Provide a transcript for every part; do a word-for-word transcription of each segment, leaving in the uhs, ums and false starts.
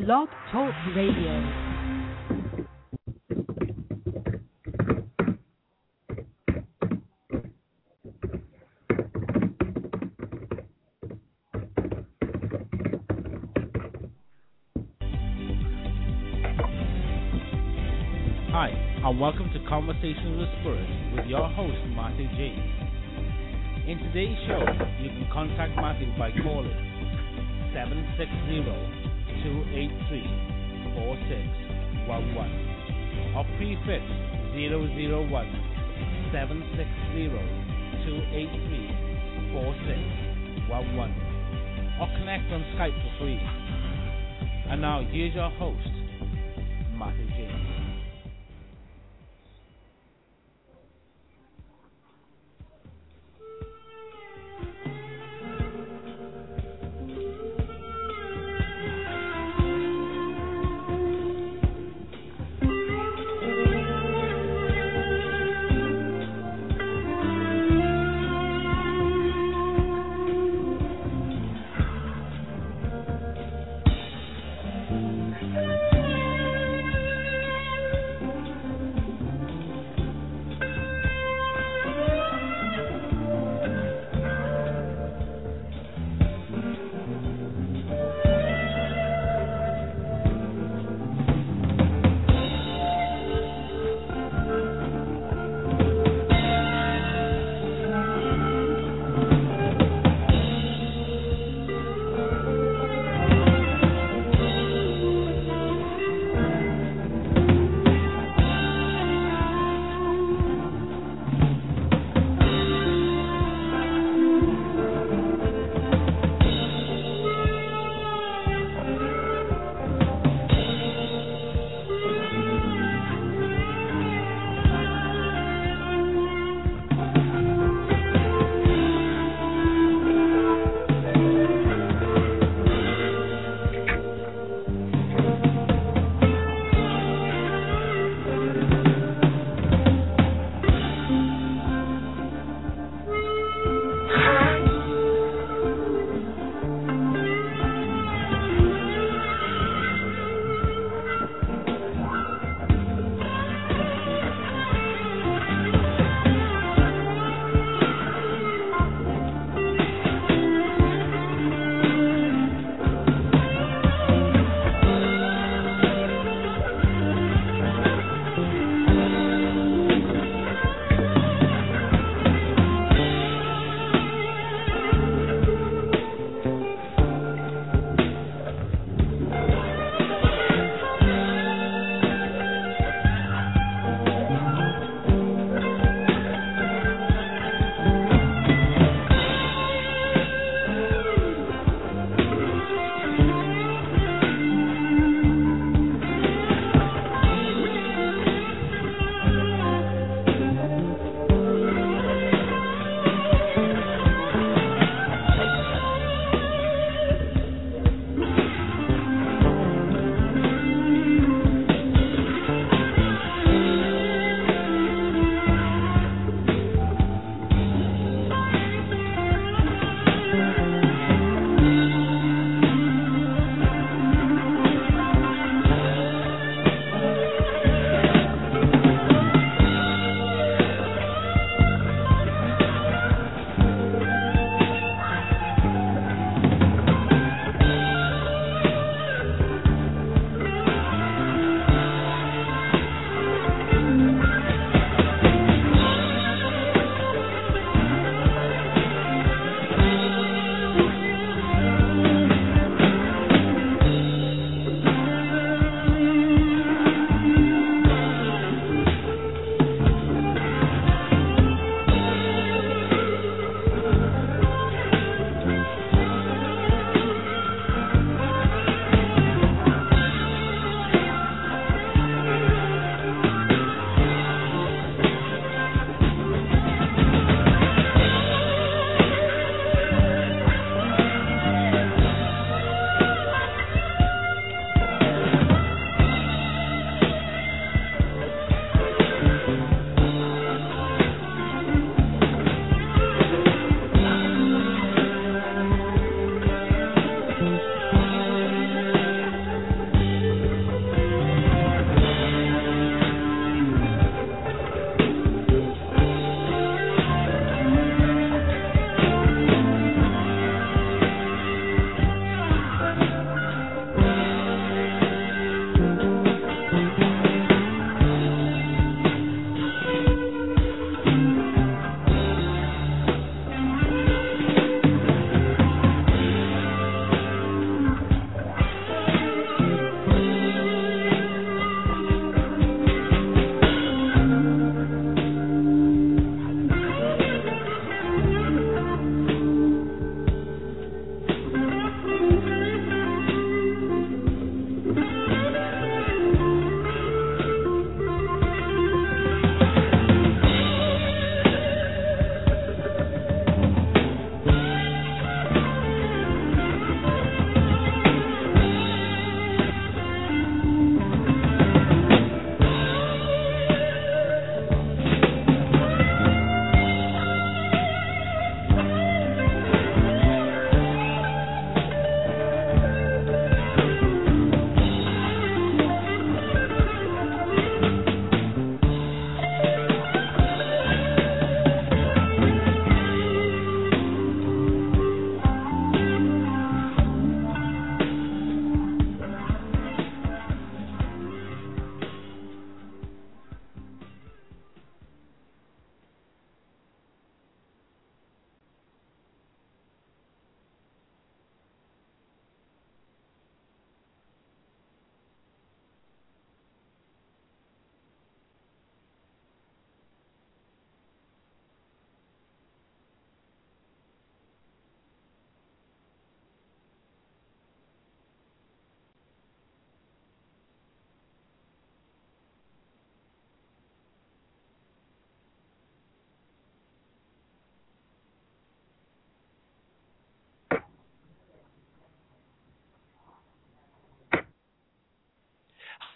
Blog Talk Radio. Hi, and welcome to Conversations with Spirit with your host, Matthew J. In today's show, you can contact Matthew by calling seven six zero, two eight three, four six one one or prefix zero zero one, seven six zero, two eight three, four six one one or connect on Skype for free. And now, here's your host, Matthew J.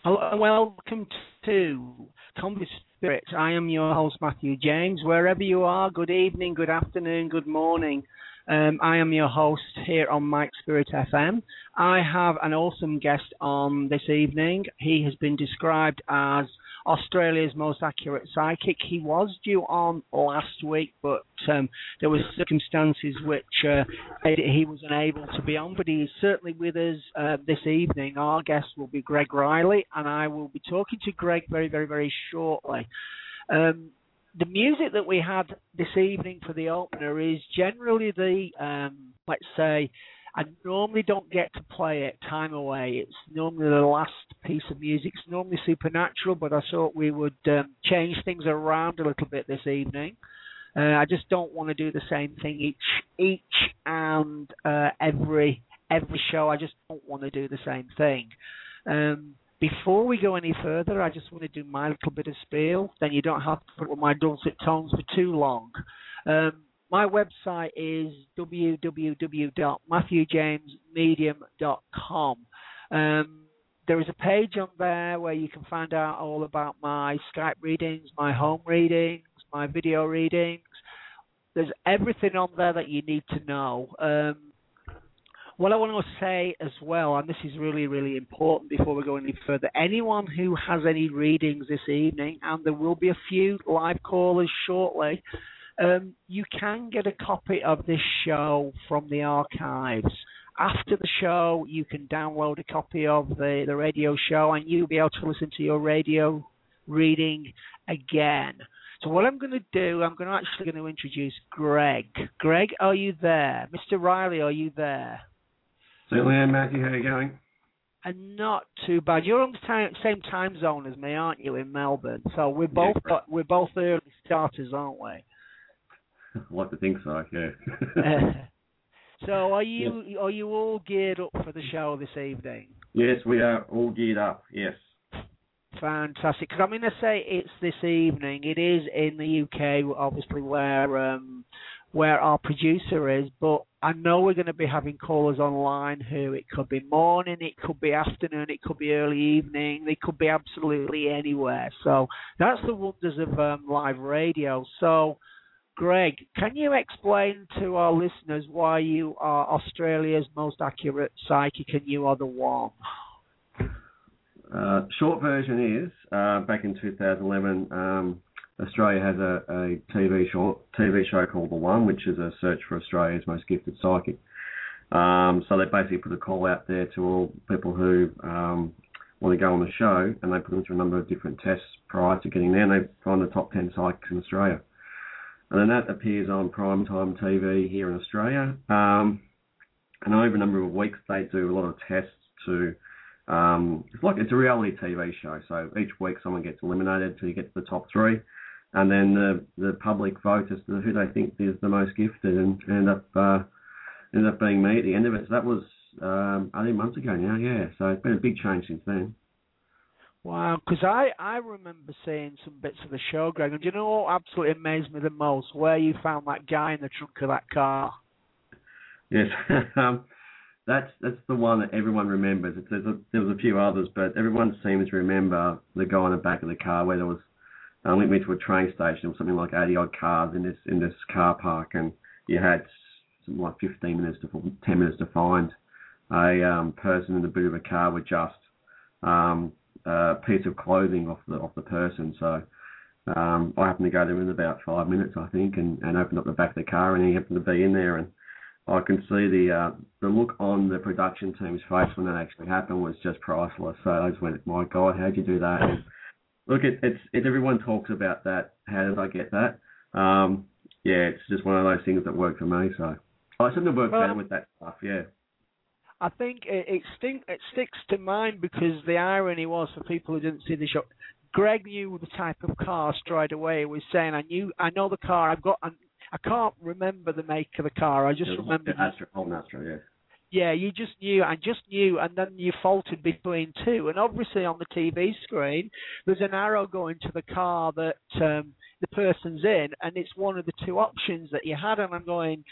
Hello and welcome to Comedy Spirit. I am your host, Matthew James. Wherever you are, good evening, good afternoon, good morning. Um, I am your host here on Mike Spirit F M. I have an awesome guest on this evening. He has been described as Australia's most accurate psychic. He was due on last week, but um, there were circumstances which uh, he was unable to be on. But he is certainly with us uh, this evening. Our guest will be Greg Riley, and I will be talking to Greg very, very, very shortly. Um, the music that we had this evening for the opener is generally the, um, let's say, I normally don't get to play it time away. It's normally the last piece of music. It's normally Supernatural, but I thought we would um, change things around a little bit this evening. Uh, I just don't want to do the same thing each each and uh, every every show. I just don't want to do the same thing. Um, before we go any further, I just want to do my little bit of spiel. Then you don't have to put on my dulcet tones for too long. Um, My website is w w w dot matthew james medium dot com. Um, there is a page on there where you can find out all about my Skype readings, my home readings, my video readings. There's everything on there that you need to know. Um, what I want to say as well, and this is really, really important before we go any further, anyone who has any readings this evening, and there will be a few live callers shortly, Um, you can get a copy of this show from the archives. After the show, you can download a copy of the, the radio show, and you'll be able to listen to your radio reading again. So what I'm going to do, I'm going to actually going to introduce Greg. Greg, are you there? Mister Riley, are you there? Certainly am, Matthew. How are you going? And not too bad. You're on the time, same time zone as me, aren't you, in Melbourne? So we're both Yeah, we're both early starters, aren't we? I like to think so, yeah. uh, so are you yes. are you all geared up for the show this evening? Yes, we are all geared up, yes. Fantastic. Because I'm going to say it's this evening. It is in the U K, obviously, where um, where our producer is, but I know we're going to be having callers online who it could be morning, it could be afternoon, it could be early evening, it could be absolutely anywhere. So that's the wonders of um, live radio. So Greg, can you explain to our listeners why you are Australia's most accurate psychic and you are the one? Uh, short version is, uh, back in two thousand eleven, um, Australia has a, a T V show, T V show called The One, which is a search for Australia's most gifted psychic. Um, so they basically put a call out there to all people who um, want to go on the show, and they put them through a number of different tests prior to getting there, and they find the top ten psychics in Australia. And then that appears on primetime T V here in Australia. Um, and over a number of weeks, they do a lot of tests to, um, it's like, it's a reality T V show. So each week someone gets eliminated until you get to the top three. And then the, the public vote as to who they think is the most gifted, and end up, uh, ended up being me at the end of it. So that was, um, I think months ago now, yeah. So it's been a big change since then. Wow, because I, I remember seeing some bits of the show, Greg, and do you know what absolutely amazed me the most? Where you found that guy in the trunk of that car. Yes, um, that's that's the one that everyone remembers. It's, there's a, there was a few others, but everyone seems to remember the guy in the back of the car where there was, I linked me to a train station, there was something like eighty odd cars in this in this car park, and you had something like fifteen minutes to ten minutes to find a um, person in the boot of a car with just um, a piece of clothing off the off the person. So um, I happened to go there in about five minutes, I think, and, and opened up the back of the car, and he happened to be in there, and I can see the uh, the look on the production team's face when that actually happened was just priceless. So I just went, my God, how'd you do that? And look, it, it's it, everyone talks about that. How did I get that? Um, yeah, it's just one of those things that worked for me. So I shouldn't have worked well, better with that stuff. Yeah. I think it it, stink, it sticks to mind because the irony was, for people who didn't see the show, Greg knew the type of car straight away. He was saying, I knew, I know the car. I've got. I'm, I can't remember the make of the car. I just yeah, remember. The Astra, old Astra, yeah. Yeah, you just knew. I just knew, and then you faltered between two. And obviously, on the T V screen, there's an arrow going to the car that um, the person's in, and it's one of the two options that you had. And I'm going,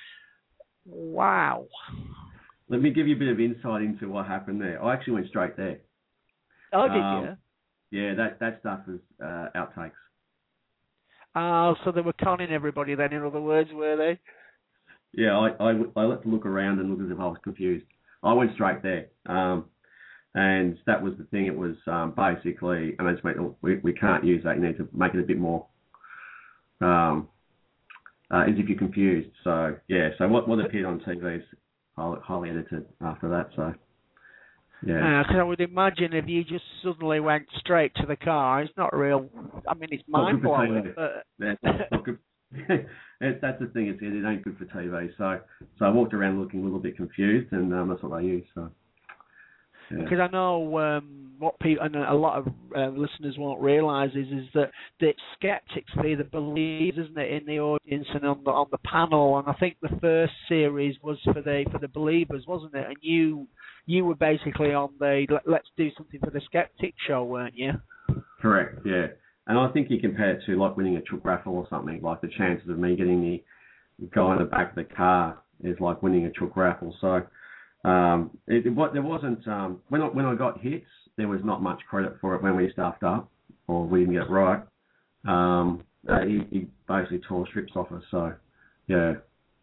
wow. Let me give you a bit of insight into what happened there. I actually went straight there. Oh, did um, you? Yeah, that that stuff is uh, outtakes. Oh, so they were conning everybody then, in other words, were they? Yeah, I, I, I let them look around and look as if I was confused. I went straight there. Um, and that was the thing. It was um, basically, and I just went, oh, we, we can't use that. You need to make it a bit more, um, uh, as if you're confused. So, yeah, so what, what appeared on T V is highly, highly edited after that. So, yeah. Because uh, I would imagine if you just suddenly went straight to the car, it's not real. I mean, it's mind-blowing. But... That's, not good. That's the thing. It's, it ain't good for T V. So, so I walked around looking a little bit confused, and um, that's what I used. So, because yeah. I know um, what people and a lot of uh, listeners won't realise is is that the skeptics are the believers, isn't it, in the audience and on the on the panel. And I think the first series was for the for the believers, wasn't it? And you you were basically on the let's do something for the skeptic show, weren't you? Correct. Yeah. And I think you compare it to like winning a chook raffle or something. Like the chances of me getting the guy in the back of the car is like winning a chook raffle. So um, it, it, there wasn't um, when I, when I got hits, there was not much credit for it when we stuffed up or we didn't get it right. Um, uh, he, he basically tore strips off us. So yeah.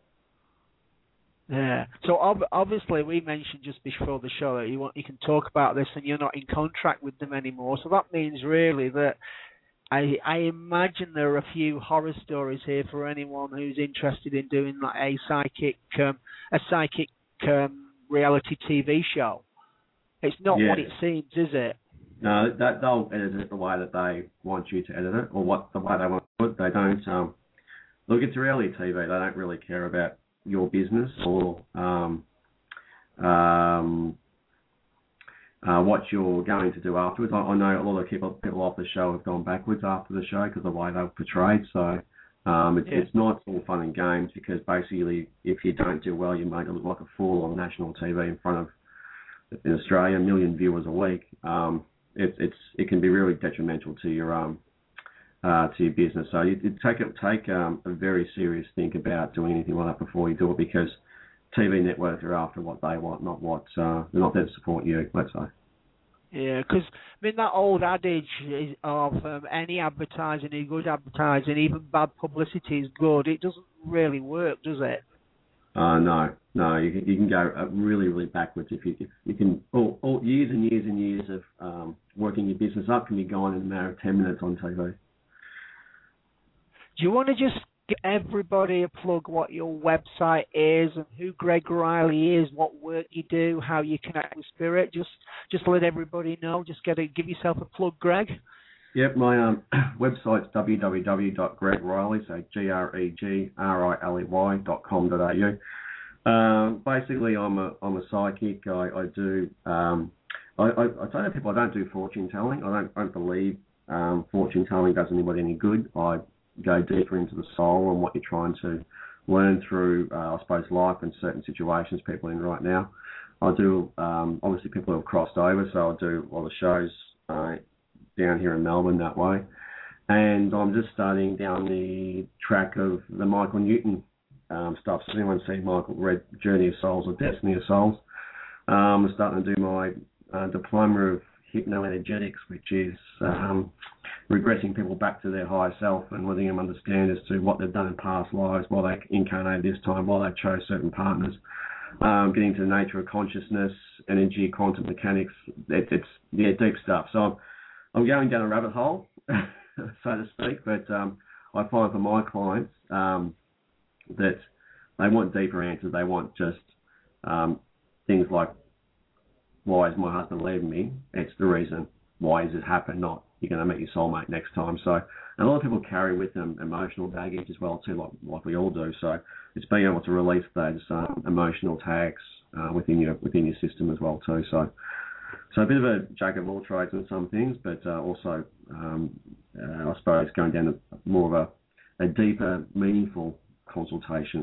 Yeah. So ob- obviously, we mentioned just before the show that you want you can talk about this, and you're not in contract with them anymore. So that means really that. I, I imagine there are a few horror stories here for anyone who's interested in doing like a psychic, um, a psychic um, reality T V show. It's not yeah. what it seems, is it? No, that they'll edit it the way that they want you to edit it, or what the way they want to do it. They don't. Um, look, it's reality T V. They don't really care about your business or um, um, Uh, what you're going to do afterwards. I, I know a lot of people, people off the show have gone backwards after the show because of the way they were portrayed. So um, it, yeah. it's not all fun and games because basically if you don't do well, you make it look like a fool on national T V in front of, in Australia, a million viewers a week. Um, it, it's it can be really detrimental to your um uh, to your business. So you, you take it take um, a very serious think about doing anything like that before you do it because T V networks are after what they want, not what uh, they're not there to support you. Let's say. Yeah, because I mean that old adage is of um, any advertising, any good advertising, even bad publicity is good. It doesn't really work, does it? Uh, no, no. You can, you can go really, really backwards if you if you can. All, all years and years and years of um, working your business up can be gone in a matter of ten minutes on T V. Do you want to just give everybody a plug what your website is and who Greg Riley is, what work you do, how you connect with Spirit? Just just let everybody know. Just get a, give yourself a plug, Greg. Yep, my um, website's w w w dot greg riley, so G R E G R I L E Y dot com dot a u. Um, basically, I'm a I'm a psychic. I, I do. Um, I, I, I tell people I don't do fortune telling. I don't, I don't believe um, fortune telling does anybody any good. I go deeper into the soul and what you're trying to learn through, uh, I suppose, life and certain situations people are in right now. I do, um, obviously people have crossed over, so I do all the shows uh, down here in Melbourne that way. And I'm just starting down the track of the Michael Newton um, stuff. So anyone see Michael read Journey of Souls or Destiny of Souls? Um, I'm starting to do my uh, diploma of hypnoenergetics, which is um, regressing people back to their higher self and letting them understand as to what they've done in past lives, why they incarnated this time, why they chose certain partners. Um, getting to the nature of consciousness, energy, quantum mechanics. It, it's yeah, deep stuff. So I'm, I'm going down a rabbit hole, so to speak. But um, I find for my clients um, that they want deeper answers. They want just um, things like, why is my husband leaving me? It's the reason. Why has this happened? Not you're going to meet your soulmate next time. So, and a lot of people carry with them emotional baggage as well too, like like we all do. So, it's being able to release those um, emotional tags uh, within your within your system as well too. So, so a bit of a jack of all trades in some things, but uh, also um, uh, I suppose going down a, more of a, a deeper, meaningful consultation.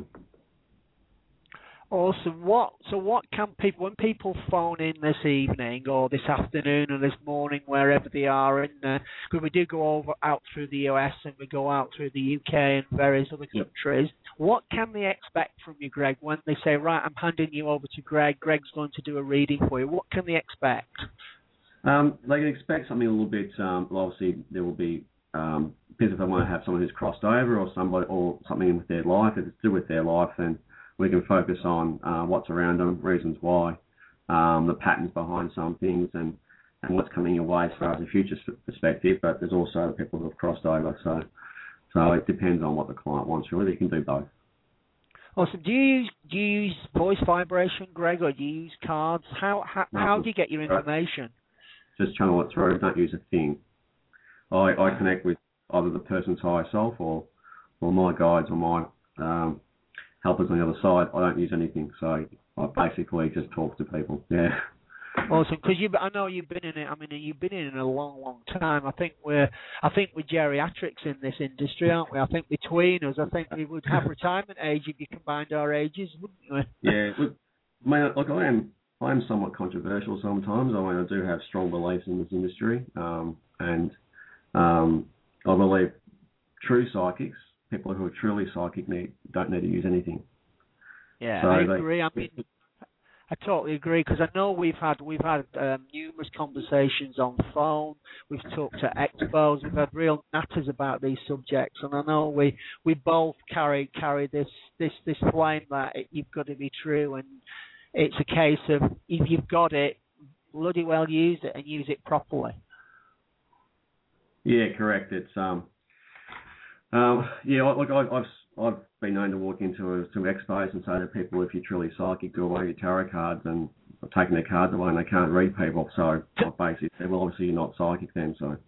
Awesome. What? So what can people, when people phone in this evening or this afternoon or this morning, wherever they are, in because we do go over out through the U S and we go out through the U K and various other countries, yep. What can they expect from you, Greg, when they say, right, I'm handing you over to Greg, Greg's going to do a reading for you? What can they expect? Um, they can expect something a little bit. Um, well, obviously, there will be um, because if they want to have someone who's crossed over or somebody or something with their life, if it's to do with their life, then we can focus on uh, what's around them, reasons why, um, the patterns behind some things, and, and what's coming your way as far as a future perspective. But there's also people who have crossed over, so so it depends on what the client wants. Really, you can do both. Awesome. Do you use do you use voice vibration, Greg, or do you use cards? How how, how do you get your information? Just channel it through. Don't use a thing. I, I connect with either the person's higher self or or my guides or my um, helpers on the other side. I don't use anything, so I basically just talk to people. Yeah. Awesome, because you, I know you've been in it. I mean, you've been in it a long, long time. I think we're, I think we're geriatrics in this industry, aren't we? I think between us, I think we would have retirement age if you combined our ages, wouldn't we? Yeah. Look, I mean, like I am, I am somewhat controversial sometimes. I mean, I do have strong beliefs in this industry, um, and um, I believe true psychics, people who are truly psychic, need don't need to use anything. Yeah, so I they, agree. I mean. I totally agree, because I know we've had we've had um, numerous conversations on phone. We've talked to expos. We've had real natters about these subjects, and I know we, we both carry carry this this this flame that it, you've got to be true, and it's a case of if you've got it, bloody well use it and use it properly. Yeah, correct. It's um, um yeah. Look, I, I've I've been known to walk into a, to expos and say to people, if you're truly psychic, do away with your tarot cards, and I've taken their cards away and they can't read people. So I basically said, well, obviously you're not psychic then. So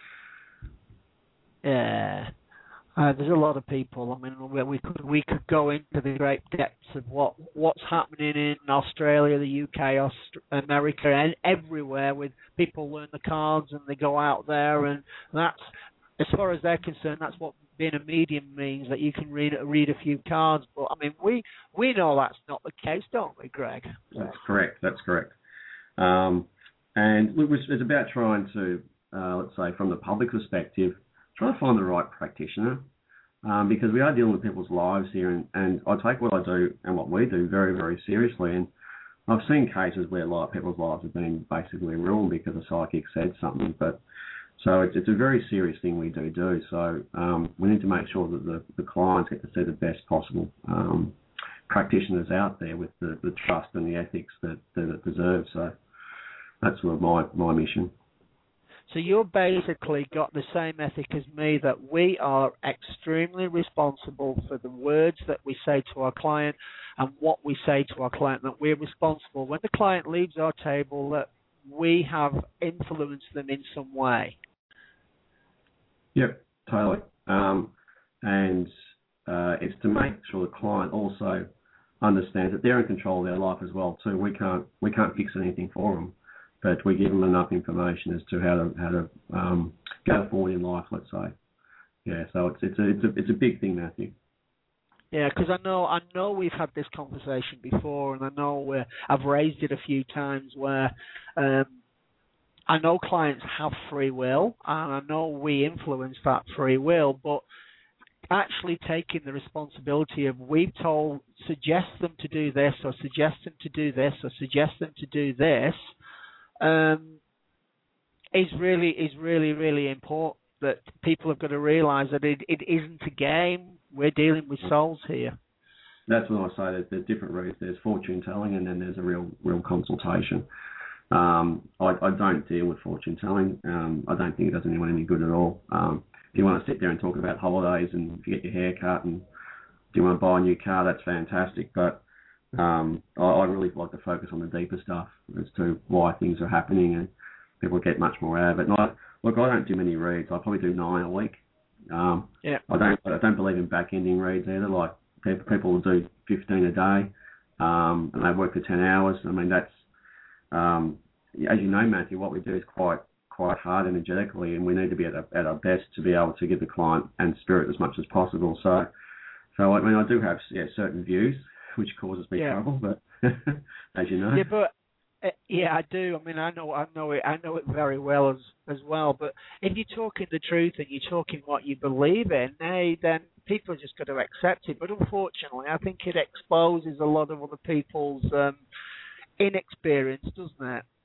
yeah, uh, there's a lot of people. I mean, we, we could we could go into the great depths of what what's happening in Australia, the U K, Aust- America, and everywhere with people learn the cards and they go out there, and that's, as far as they're concerned, that's what being a medium means, that you can read read a few cards. But I mean, we we know that's not the case, don't we, Greg? That's correct. That's correct. Um, and look, it's about trying to, uh, let's say, from the public perspective, try to find the right practitioner, um, because we are dealing with people's lives here, and, and I take what I do and what we do very, very seriously. And I've seen cases where a lot of people's lives have been basically ruined because a psychic said something, but So it's, it's a very serious thing we do do. So um, we need to make sure that the, the clients get to see the best possible um, practitioners out there with the, the trust and the ethics that, that it deserves. So that's sort of my, my mission. So you've basically got the same ethic as me, that we are extremely responsible for the words that we say to our client and what we say to our client, that we're responsible when the client leaves our table, that we have influenced them in some way. Yep, totally. Um, and uh, it's to make sure the client also understands that they're in control of their life as well too. We can't we can't fix anything for them, but we give them enough information as to how to how to um, go forward in life. Let's say, yeah. So it's it's a it's a it's a big thing, Matthew. Yeah, because I know I know we've had this conversation before, and I know we're, I've raised it a few times where. Um, I know clients have free will, and I know we influence that free will, but actually taking the responsibility of, we've told, suggest them to do this, or suggest them to do this, or suggest them to do this, um, is really, is really, really important. That people have got to realise that it, it isn't a game. We're dealing with souls here. That's what I say. There's, there's different routes. There's fortune telling, and then there's a real, real consultation. Um, I, I don't deal with fortune telling. Um, I don't think it does anyone any good at all. Um, if you want to sit there and talk about holidays and if you get your hair cut and do you want to buy a new car, that's fantastic. But um, I, I really like to focus on the deeper stuff as to why things are happening, and people get much more out of it. And I, look, I don't do many reads. I probably do nine a week. Um, yeah. I don't. I don't believe in back-ending reads either. Like people, people will do fifteen a day, um, and they work for ten hours. I mean, that's um, as you know, Matthew, what we do is quite quite hard energetically, and we need to be at, a, at our best to be able to give the client and spirit as much as possible. So, so I mean, I do have yeah, certain views, which causes me yeah. trouble, but as you know. Yeah, but uh, yeah, I do. I mean, I know, I know it, I know it very well as as well. But if you're talking the truth and you're talking what you believe in, hey, then people are just got to accept it. But unfortunately, I think it exposes a lot of other people's um, inexperience, doesn't it?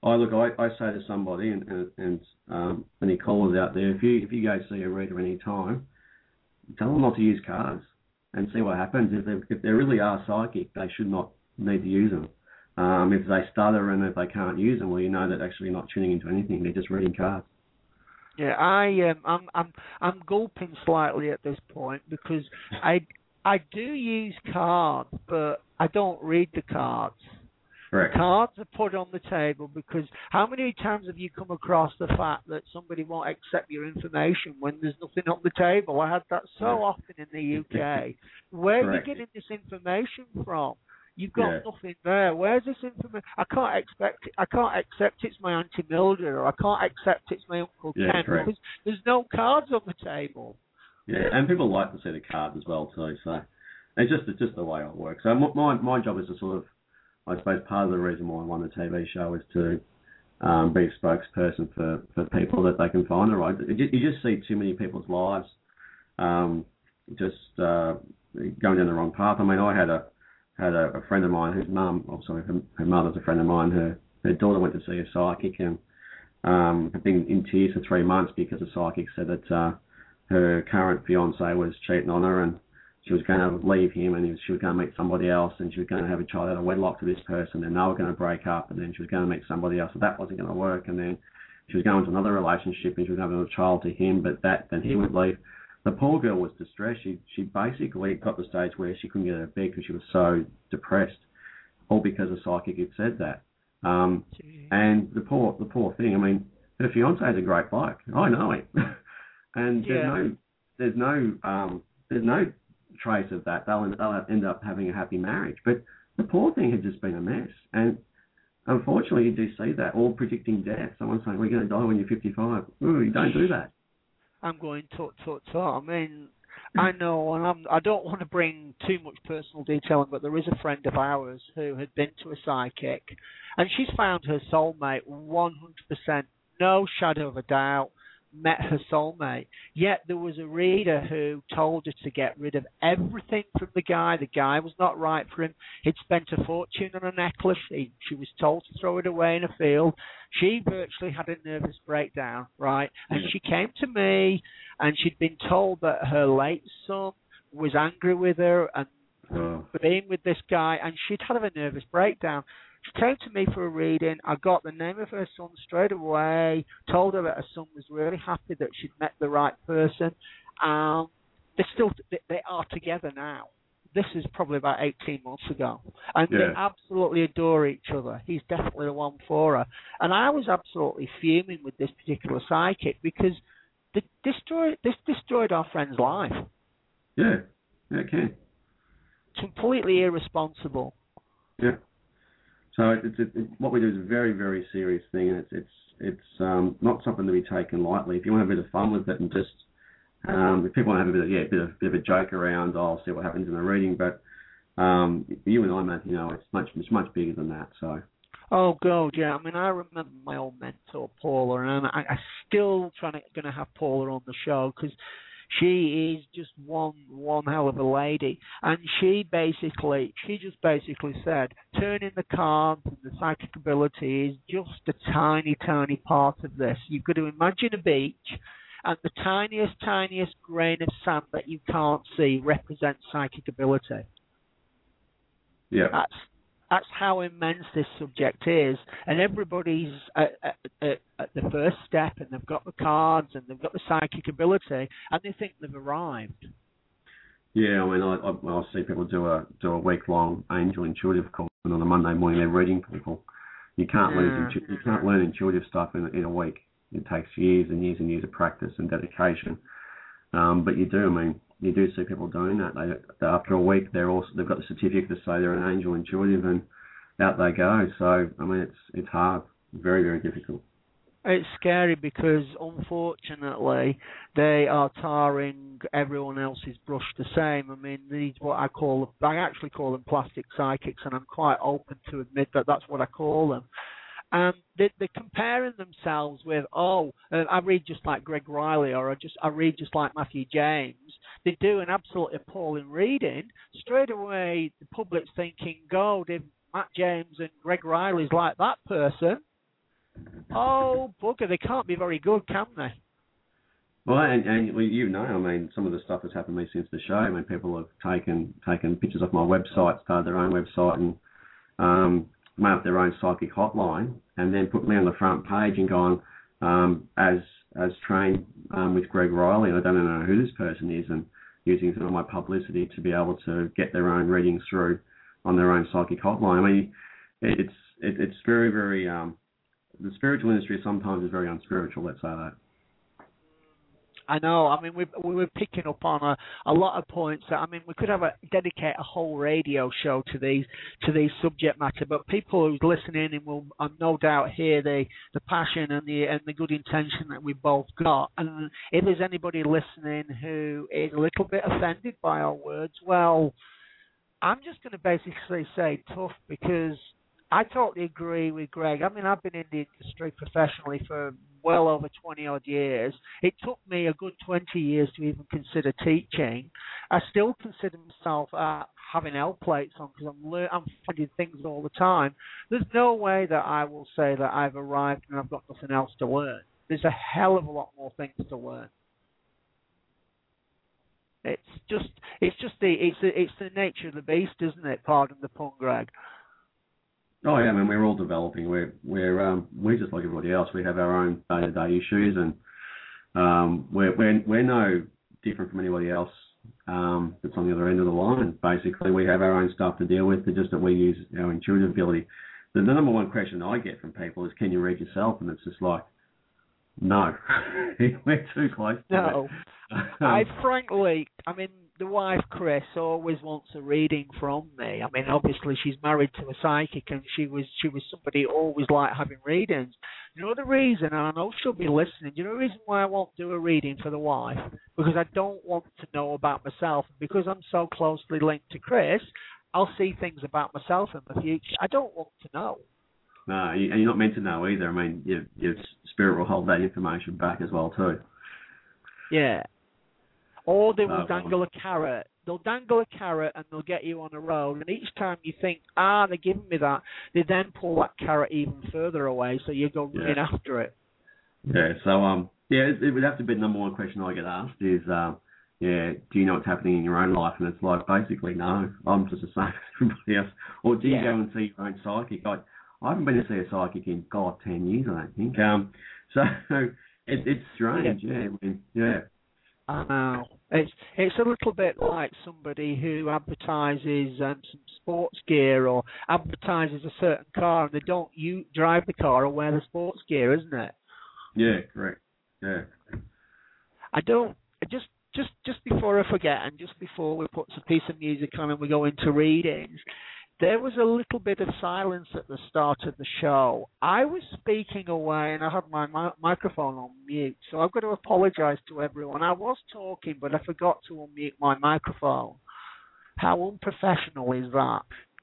I look, I, I say to somebody, and, and, and um, any callers out there, if you if you go see a reader any time, tell them not to use cards and see what happens. If they, if they really are psychic, they should not need to use them. Um, if they stutter and if they can't use them, well, you know that actually not tuning into anything. They're just reading cards. Yeah, I um, I'm I'm I'm gulping slightly at this point because I I do use cards, but I don't read the cards. Correct. Cards are put on the table because how many times have you come across the fact that somebody won't accept your information when there's nothing on the table? I had that so Yeah. often in the U K. Where Correct. are you getting this information from? You've got Yeah. nothing there. Where's this information? I can't expect it. I can't accept it's my Auntie Mildred, or I can't accept it's my Uncle Yeah, Ken correct. because there's no cards on the table. Yeah, and people like to see the cards as well too. So it's just it's just the way it works. So my my job is to sort of, I suppose, part of the reason why I won the T V show is to um, be a spokesperson for, for people that they can find the right. You, you just see too many people's lives um, just uh, going down the wrong path. I mean, I had a had a, a friend of mine whose mum, oh sorry, her, her mother's a friend of mine. Her her daughter went to see a psychic and um, had been in tears for three months because the psychic said that uh, her current fiance was cheating on her and she was going to leave him and she was going to meet somebody else and she was going to have a child out of wedlock to this person and they were going to break up and then she was going to meet somebody else, so that wasn't going to work, and then she was going to another relationship and she was going to have a child to him, but that then he would leave. The poor girl was distressed. She she basically got to the stage where she couldn't get out of bed because she was so depressed, all because the psychic had said that. Um, and the poor the poor thing, I mean, her fiance is a great bloke. I know it. and there's Yeah. no there's no um, there's no trace of that. They'll end, they'll end up having a happy marriage. But the poor thing had just been a mess. And unfortunately, you do see that, all predicting death. Someone saying, we're going to die when you're fifty-five. Ooh, you don't do that. I'm going tut tut tut. I mean, I know, and I'm, I don't want to bring too much personal detail in, but there is a friend of ours who had been to a psychic, and she's found her soulmate one hundred percent, no shadow of a doubt, met her soulmate. Yet there was a reader who told her to get rid of everything from the guy. The guy was not right for him. He'd spent a fortune on a necklace. He, she was told to throw it away in a field. She virtually had a nervous breakdown, right? And she came to me, and she'd been told that her late son was angry with her and Oh. being with this guy, and she'd had a nervous breakdown. She came to me for a reading. I got the name of her son straight away, told her that her son was really happy that she'd met the right person. Um, they still they are together now. This is probably about eighteen months ago. And Yeah. they absolutely adore each other. He's definitely the one for her. And I was absolutely fuming with this particular psychic because they destroyed, this destroyed our friend's life. Yeah, yeah, it can. Completely irresponsible. Yeah. So it's, it's, it's what we do is a very, very serious thing, and it's it's it's um, not something to be taken lightly. If you want to have a bit of fun with it and just um, if people want to have a bit of yeah, a bit of, bit of a joke around, I'll see what happens in the reading. But um, you and I, Matt, you know, it's much it's much bigger than that. So. Oh God, yeah. I mean, I remember my old mentor Paula, and I, I still trying to going to have Paula on the show because she is just one one hell of a lady, and she basically she just basically said turning the cards and the psychic ability is just a tiny tiny part of this. You've got to imagine a beach, and the tiniest tiniest grain of sand that you can't see represents psychic ability. Yeah. That's That's how immense this subject is, and everybody's at, at, at, at the first step, and they've got the cards, and they've got the psychic ability, and they think they've arrived. Yeah, I mean, I, I, I see people do a do a week long angel intuitive course, and on a Monday morning they're reading people. You can't Yeah. learn you can't learn intuitive stuff in in a week. It takes years and years and years of practice and dedication. Um, but you do, I mean, you do see people doing that. They, after a week, they're also they've got the certificate to say they're an angel intuitive, and out they go. So, I mean, it's it's hard, very very difficult. It's scary because, unfortunately, they are tarring everyone else's brush the same. I mean, these what I call, I actually call them plastic psychics, and I'm quite open to admit that that's what I call them. And they, they're comparing themselves with, oh, uh, I read just like Greg Riley, or I just I read just like Matthew James. They do an absolutely appalling reading. Straight away, the public's thinking, God, if Matt James and Greg Riley's like that person, Oh, bugger, they can't be very good, can they? Well, and, and well, you know, I mean, some of the stuff that's happened to me since the show. I mean, people have taken taken pictures off my website, started their own website, and um, made up their own psychic hotline, and then put me on the front page and gone um, as as trained um, with Greg Riley. I don't know who this person is, and using some of my publicity to be able to get their own readings through on their own psychic hotline. I mean, it's it, it's very very um, the spiritual industry sometimes is very unspiritual. Let's say that. I know. I mean, we we were picking up on a, a lot of points. That, I mean, we could have a dedicate a whole radio show to these to these subject matter. But people who listen in and will uh, no doubt hear the, the passion and the and the good intention that we both got. And if there's anybody listening who is a little bit offended by our words, well, I'm just going to basically say tough, because I totally agree with Greg. I mean, I've been in the industry professionally for well over twenty odd years. It took me a good twenty years to even consider teaching. I still consider myself uh, having L plates on, because I'm, lear- I'm finding things all the time. There's no way that I will say that I've arrived and I've got nothing else to learn. There's a hell of a lot more things to learn. It's just, it's just the, it's the, it's the nature of the beast, isn't it? Pardon the pun, Greg. Oh yeah, I mean, we're all developing. We're we're um, we're just like everybody else. We have our own day-to-day issues, and um, we're we're we're no different from anybody else um, that's on the other end of the line. Basically, we have our own stuff to deal with. It's just that we use our intuitive ability. The, the number one question I get from people is, "Can you read yourself?" And it's just like, no, we're too close to no. it. I frankly, I mean, the wife, Chris, always wants a reading from me. I mean, obviously she's married to a psychic, and she was she was somebody who always liked having readings. You know the reason, and I know she'll be listening, you know the reason why I won't do a reading for the wife? Because I don't want to know about myself. Because I'm so closely linked to Chris, I'll see things about myself in the future. I don't want to know. No, and you're not meant to know either. I mean, your, your spirit will hold that information back as well too. Yeah. Or they will Uh, dangle a carrot. They'll dangle a carrot and they'll get you on a road. And each time you think, ah, they're giving me that, they then pull that carrot even further away, so you go running yeah. after it. Yeah. So um, yeah, it, it would have to be the number one question I get asked is, um, yeah, do you know what's happening in your own life? And it's like, basically, no, I'm just the same as everybody else. Or do you yeah. go and see your own psychic? I, I haven't been to see a psychic in God ten years, I don't think. Um, so it, it's strange. Yeah. Yeah. I mean, yeah. I know. It's it's a little bit like somebody who advertises um, some sports gear or advertises a certain car, and they don't you drive the car or wear the sports gear, isn't it? Yeah, correct. Yeah. I don't. Just just just before I forget, and just before we put some piece of music on and we go into readings, there was a little bit of silence at the start of the show. I was speaking away and I had my mi- microphone on mute, so I've got to apologise to everyone. I was talking, but I forgot to unmute my microphone. How unprofessional is that?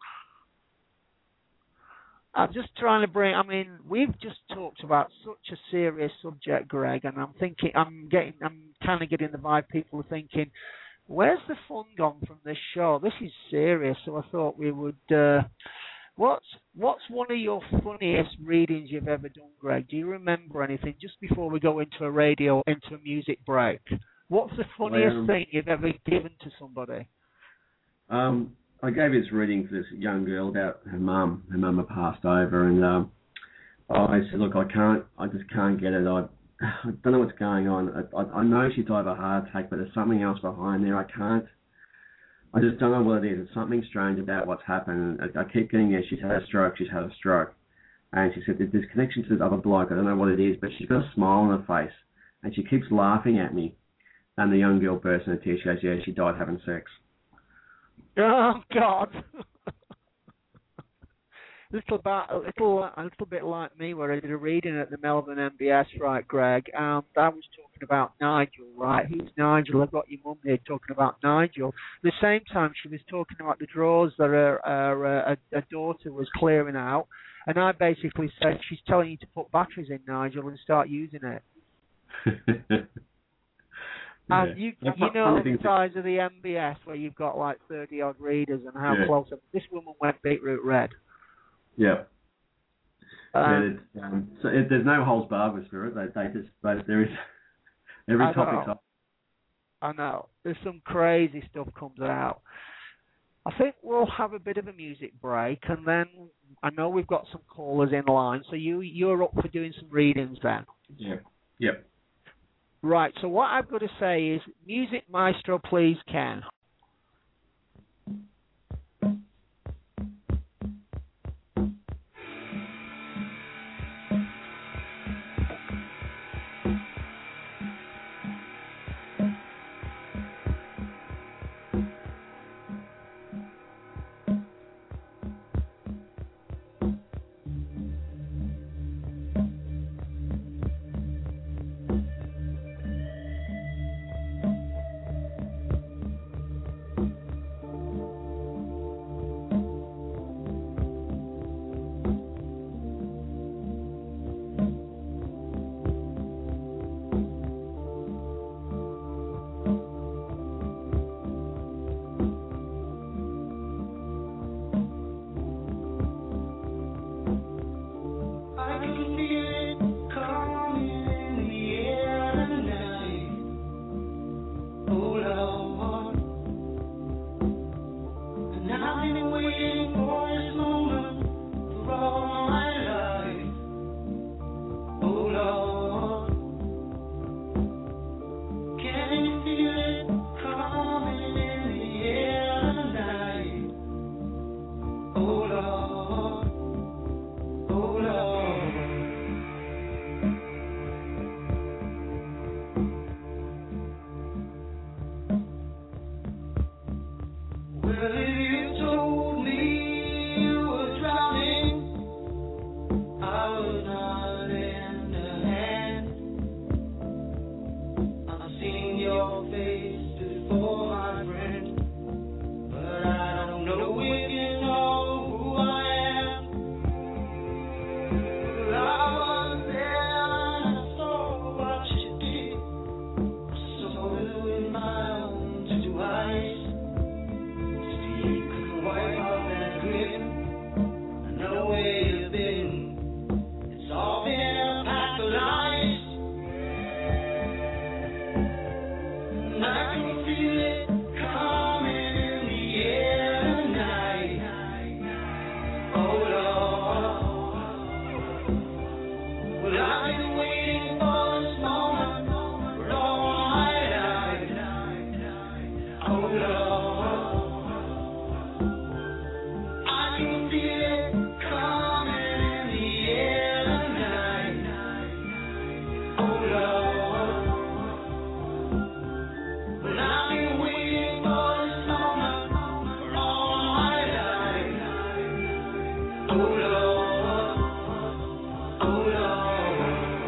I'm just trying to bring, I mean, we've just talked about such a serious subject, Greg, and I'm thinking, I'm getting, I'm kind of getting the vibe people are thinking, where's the fun gone from this show? This is serious, so I thought we would. Uh, what's what's one of your funniest readings you've ever done, Greg? Do you remember anything just before we go into a radio, into a music break? What's the funniest um, thing you've ever given to somebody? Um, I gave this reading to this young girl about her mum. Her mum had passed over, and um, I said, look, I can't, I just can't get it. I I don't know what's going on. I, I, I know she died of a heart attack, but there's something else behind there. I can't. I just don't know what it is. There's something strange about what's happened. I, I keep getting it. She's had a stroke. She's had a stroke. And she said, there's this connection to this other bloke. I don't know what it is, but she's got a smile on her face. And she keeps laughing at me. And the young girl bursts into tears. She goes, yeah, she died having sex. Oh, God. Little, ba- a little, a little bit like me, where I did a reading at the Melbourne M B S, right, Greg? And I was talking about Nigel, right? Who's Nigel? I've got your mum here talking about Nigel. At the same time, she was talking about the drawers that her, her, uh, a, a daughter was clearing out, and I basically said, she's telling you to put batteries in, Nigel, and start using it. Yeah. And you, you know the size of the M B S, where you've got like thirty odd readers, and how yeah. close. This woman went beetroot red. Yeah. Um, yeah, um, so it, there's no holes barred with Spirit. They, they just they, there is every I topic. know. I know. There's some crazy stuff comes out. I think we'll have a bit of a music break, and then I know we've got some callers in line. So you you're up for doing some readings then? Yeah. Yep. Right. So what I've got to say is, music maestro, please, Ken. Oh, Lord. Oh, Lord.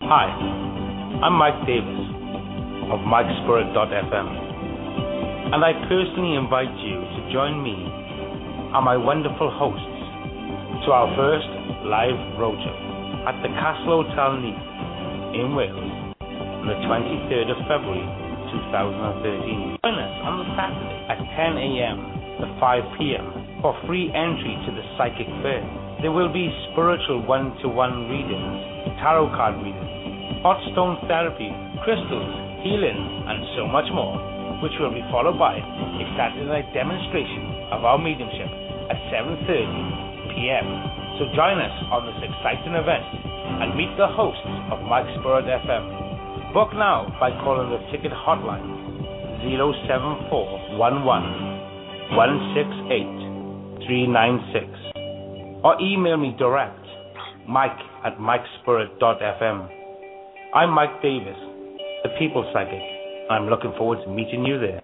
Hi, I'm Mike Davis of Mike Spirit dot f m, and I personally invite you to join me and my wonderful hosts to our first live roadshow at the Castle Hotel Neath in Wales on the twenty-third of February two thousand thirteen. Join us on the Saturday at ten a.m. to five p.m. for free entry to the Psychic Fair. There will be spiritual one-to-one readings, tarot card readings, hot stone therapy, crystals, healing, and so much more, which will be followed by a Saturday night demonstration of our mediumship at seven thirty p.m. So join us on this exciting event and meet the hosts of Mike Spirit F M. Book now by calling the ticket hotline zero seven four one one one six eight three nine six or email me direct, mike at mike spirit dot f m. I'm Mike Davis, the People Psychic. I'm looking forward to meeting you there.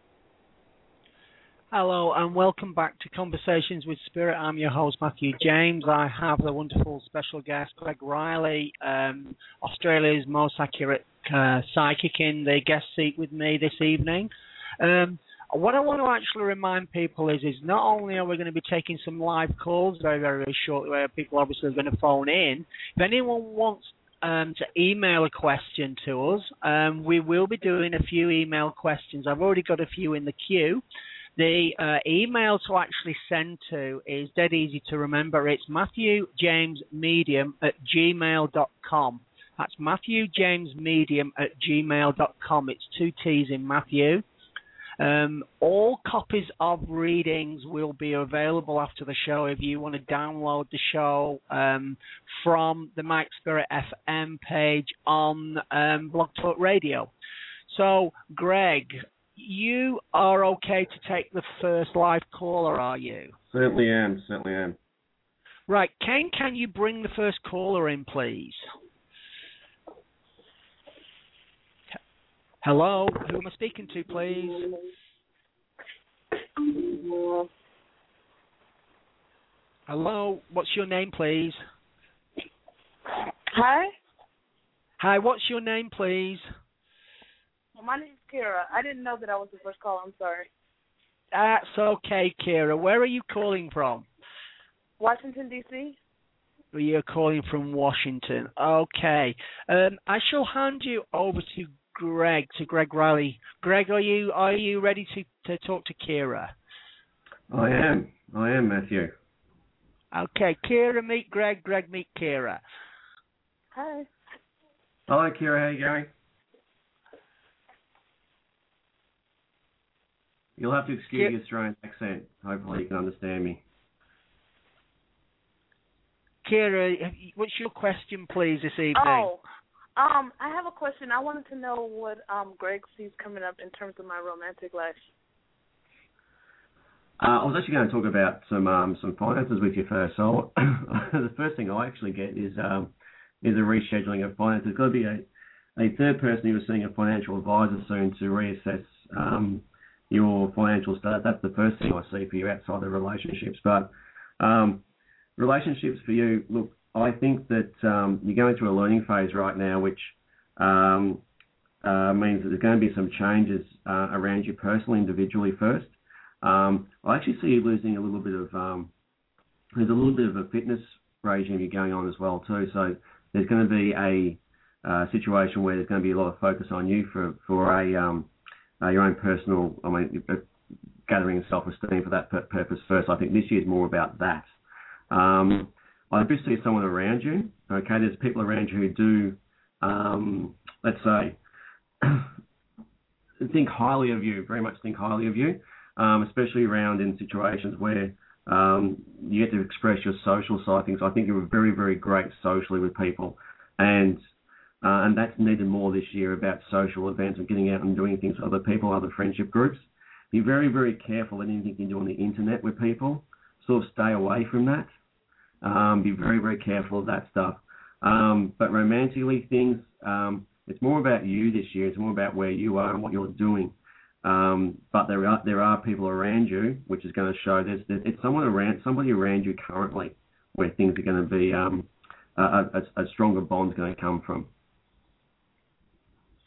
Hello and welcome back to Conversations with Spirit. I'm your host, Matthew James. I have the wonderful special guest, Greg Riley, um, Australia's most accurate uh, psychic, in the guest seat with me this evening. Um, what I want to actually remind people is, is not only are we going to be taking some live calls very, very, very shortly, where people obviously are going to phone in. If anyone wants Um, to email a question to us, um, we will be doing a few email questions. I've already got a few in the queue. The uh, email to actually send to is dead easy to remember. It's matthew james medium at gmail dot com. That's matthew james medium at gmail dot com. It's two T's in Matthew. Um, all copies of readings will be available after the show if you want to download the show um, from the Mike Spirit F M page on um, Blog Talk Radio. So, Greg, you are okay to take the first live caller, are you? Certainly am, certainly am. Right, Kane, can you bring the first caller in, please? Hello, who am I speaking to, please? Hello, what's your name, please? Hi. Hi, what's your name, please? Well, my name's Kira. I didn't know that I was the first caller. I'm sorry. That's okay, Kira. Where are you calling from? Washington, D C You're calling from Washington. Okay. Um, I shall hand you over to Greg, to Greg Riley. Greg, are you are you ready to, to talk to Kira? I am. I am, Matthew. Okay, Kira, meet Greg. Greg, meet Kira. Hi. Hello, Kira. How you going? You'll have to excuse Ki- the Australian accent. Hopefully you can understand me. Kira, what's your question, please, this evening? Oh, um, I have a question. I wanted to know what um Greg sees coming up in terms of my romantic life. Uh, I was actually going to talk about some um, some finances with you first. So the first thing I actually get is um, is a rescheduling of finances. There's got to be a, a third person who is seeing a financial advisor soon to reassess um, your financial status. That's the first thing I see for you outside of relationships. But um, relationships for you, look, I think that um, you're going through a learning phase right now, which um, uh, means that there's going to be some changes uh, around you personally, individually first. Um, I actually see you losing a little bit of, um, there's a little bit of a fitness regime going on as well too. So there's going to be a uh, situation where there's going to be a lot of focus on you for, for a um, uh, your own personal, I mean, uh, gathering self-esteem for that purpose first. I think this year's more about that. Um, I do see someone around you. Okay, there's people around you who do, um, let's say, think highly of you, very much think highly of you, um, especially around in situations where um, you get to express your social side things. I think you're very, very great socially with people, and uh, and that's needed more this year about social events and getting out and doing things with other people, other friendship groups. Be very, very careful at anything you do on the internet with people. Sort of stay away from that. Um, be very, very careful of that stuff. Um, but romantically, things, um, it's more about you this year. It's more about where you are and what you're doing. Um, but there are there are people around you, which is going to show there's, there's it's someone around somebody around you currently where things are going to be um, a, a, a stronger bond's going to come from.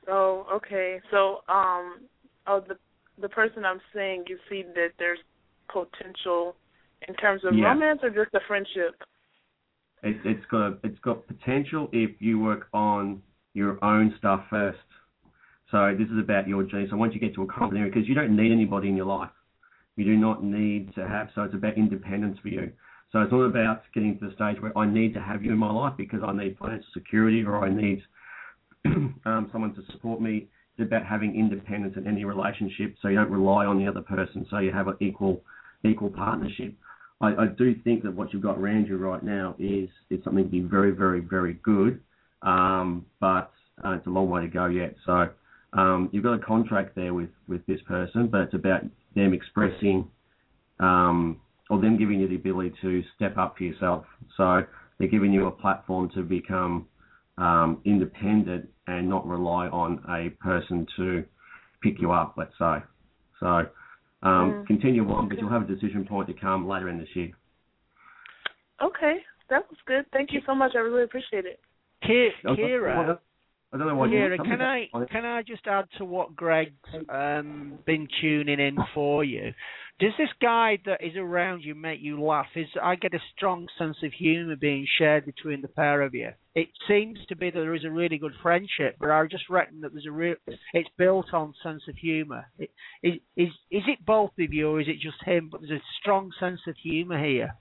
Oh, okay. So, um, oh, the the person I'm seeing, you see that there's potential in terms of Yeah. romance or just a friendship? It, it's got a, it's got potential if you work on your own stuff first. So this is about your genius. So once you get to a confident area, because you don't need anybody in your life. You do not need to have, so it's about independence for you. So it's not about getting to the stage where I need to have you in my life because I need financial security or I need um, someone to support me. It's about having independence in any relationship so you don't rely on the other person, so you have an equal equal partnership. I, I do think that what you've got around you right now is, is something to be very, very, very good, um, but uh, it's a long way to go yet. So um, you've got a contract there with, with this person, but it's about them expressing um, or them giving you the ability to step up for yourself. So they're giving you a platform to become um, independent and not rely on a person to pick you up, let's say. So um, mm. continue on, but you'll have a decision point to come later in this year. Okay, that was good. Thank you so much. I really appreciate it. Kira, I don't know what Kira, can I can I just add to what Greg's um, been tuning in for you? Does this guy that is around you make you laugh? Is I get a strong sense of humour being shared between the pair of you. It seems to be that there is a really good friendship, but I just reckon that there's a real. It's built on sense of humour. It, is is is it both of you, or is it just him? But there's a strong sense of humour here.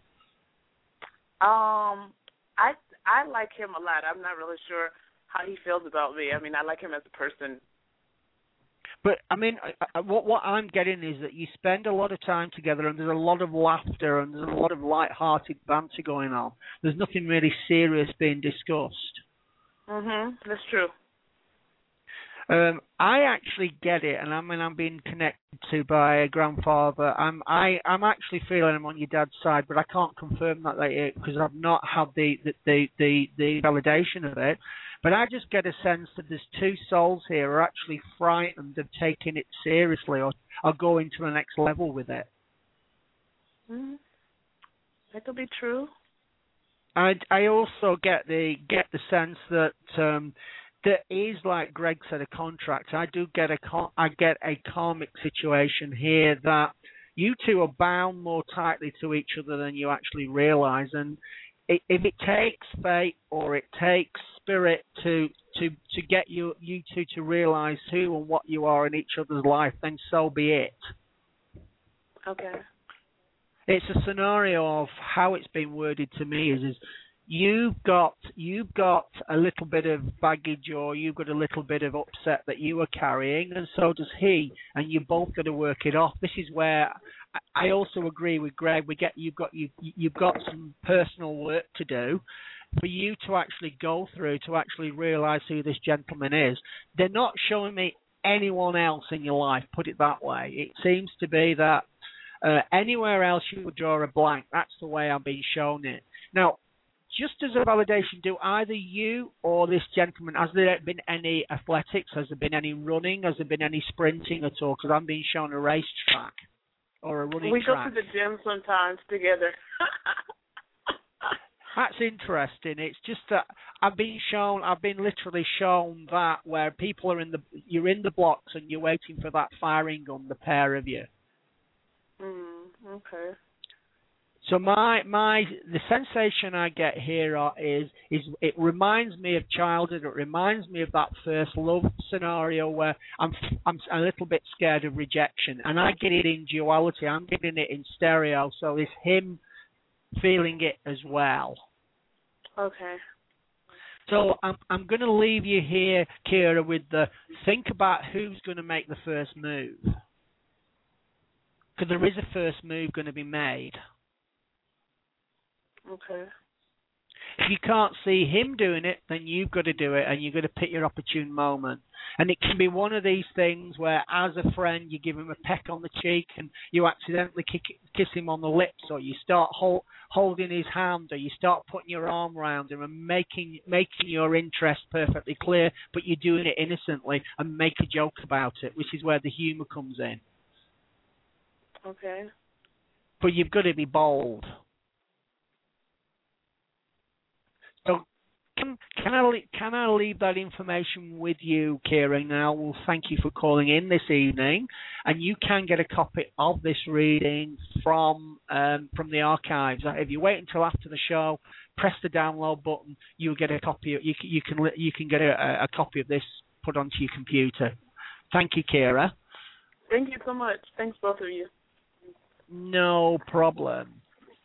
Um, I I like him a lot. I'm not really sure how he feels about me. I mean, I like him as a person. But, I mean, I, I, what what I'm getting is that you spend a lot of time together and there's a lot of laughter and there's a lot of light-hearted banter going on. There's nothing really serious being discussed. Mhm, that's true. Um, I actually get it, and I mean, I'm being connected to by a grandfather. I'm I, I'm actually feeling I'm on your dad's side, but I can't confirm that because I've not had the the, the, the, the validation of it. But I just get a sense that there's two souls here who are actually frightened of taking it seriously or, or going to the next level with it. Mm-hmm. That could be true. I, I also get the get the sense that um, there is, like Greg said, a contract. I do get a I get a karmic situation here that you two are bound more tightly to each other than you actually realise, and it, if it takes fate or it takes spirit to to to get you you two to realise who and what you are in each other's life, then so be it. Okay. It's a scenario of how it's been worded to me is is you've got you've got a little bit of baggage or you've got a little bit of upset that you are carrying, and so does he, and you both got to work it off. This is where I also agree with Greg. We get you've got you you've got some personal work to do for you to actually go through to actually realise who this gentleman is. They're not showing me anyone else in your life, put it that way. It seems to be that uh, anywhere else you would draw a blank. That's the way I'm being shown it. Now, just as a validation, do either you or this gentleman, has there been any athletics? Has there been any running? Has there been any sprinting at all? Because I'm being shown a racetrack or a running we track. We go to the gym sometimes together. That's interesting. It's just that I've been shown, I've been literally shown that where people are in the, you're in the blocks and you're waiting for that firing gun, the pair of you. Mm, okay. So my my the sensation I get here are, is is it reminds me of childhood. It reminds me of that first love scenario where I'm I'm a little bit scared of rejection, and I get it in duality. I'm getting it in stereo. So it's him feeling it as well. Okay. So I'm I'm going to leave you here, Kira, with the think about who's going to make the first move, because there is a first move going to be made. Okay. If you can't see him doing it, then you've got to do it, and you've got to pick your opportune moment. And it can be one of these things where, as a friend, you give him a peck on the cheek and you accidentally kick, kiss him on the lips, or you start hold, holding his hand, or you start putting your arm around him and making making your interest perfectly clear, but you're doing it innocently and make a joke about it, which is where the humour comes in. Okay. But you've got to be bold. So, can, can, I, can I leave that information with you, Kieran? Now, well, thank you for calling in this evening, and you can get a copy of this reading from um, from the archives. If you wait until after the show, press the download button, you'll get a copy. You, you can you can get a, a copy of this put onto your computer. Thank you, Kira. Thank you so much. Thanks, both of you. No problem.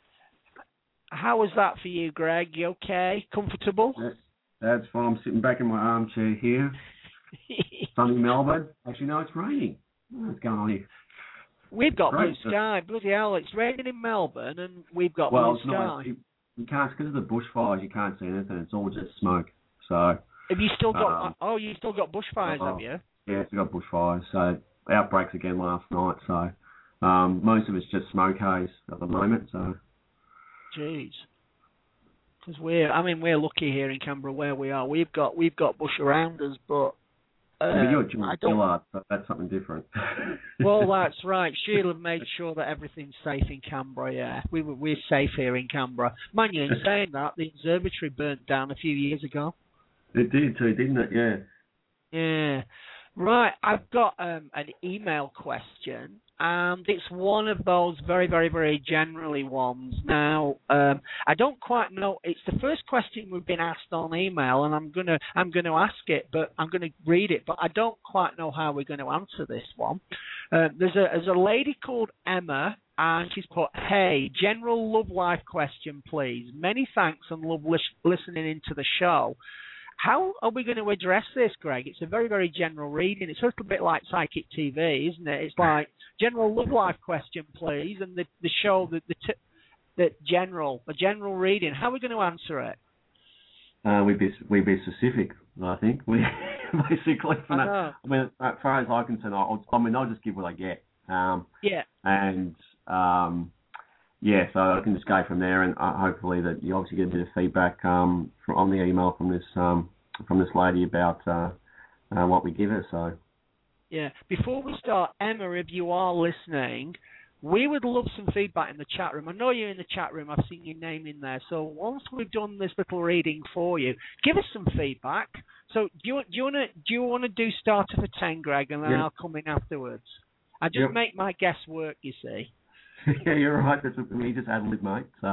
How was that for you, Greg? You okay? Comfortable? That's, that's fine. I'm sitting back in my armchair here. Sunny Melbourne. Actually, no, it's raining. What's going on here? We've got Great. blue sky. Bloody hell, it's raining in Melbourne, and we've got well, blue sky. You, you can't, because of the bushfires, you can't see anything. It's all just smoke. So. Have you still got? Um, oh, you still got bushfires, uh, have you? Yeah, we've got bushfires. So outbreaks again last night. So um, most of it's just smoke haze at the moment. So. Jeez. Because we're, I mean, we're lucky here in Canberra where we are. We've got, we've got bush around us, but. Uh, but you're George I don't. Gillard, so that's something different. Well, that's right. Sheila made sure that everything's safe in Canberra. Yeah, we were, we're safe here in Canberra. Mind you, in saying that, the observatory burnt down a few years ago. It did too, didn't it? Yeah. Yeah. Right. I've got um, an email question, and it's one of those very, very, very generally ones. Now, um, I don't quite know. It's the first question we've been asked on email, and I'm gonna, I'm gonna ask it, but I'm gonna read it, but I don't quite know how we're going to answer this one. Uh, there's a, there's a lady called Emma, and she's put, "Hey, general love life question, please. Many thanks and love lis- listening into the show." How are we going to address this, Greg? It's a very, very general reading. It's a little bit like Psychic T V, isn't it? It's like, general love life question, please, and the the show, the the, t- the general, a general reading. How are we going to answer it? Uh, we'd be we'd be specific, I think. We basically, from I, that, I mean, as far as I'm concerned, I'll, I mean, I'll just give what I get. Um, yeah. And um, yeah, so I can just go from there, and uh, hopefully that you obviously get a bit of feedback um, from, on the email from this um, from this lady about uh, uh, what we give her. So yeah, before we start, Emma, if you are listening, we would love some feedback in the chat room. I know you're in the chat room. I've seen your name in there. So once we've done this little reading for you, give us some feedback. So do you do you want to do you want to do starter for ten, Greg, and then yeah. I'll come in afterwards. I just yep. make my guess work, you see. Yeah, you're right. That's what we just ad lib, mate. So,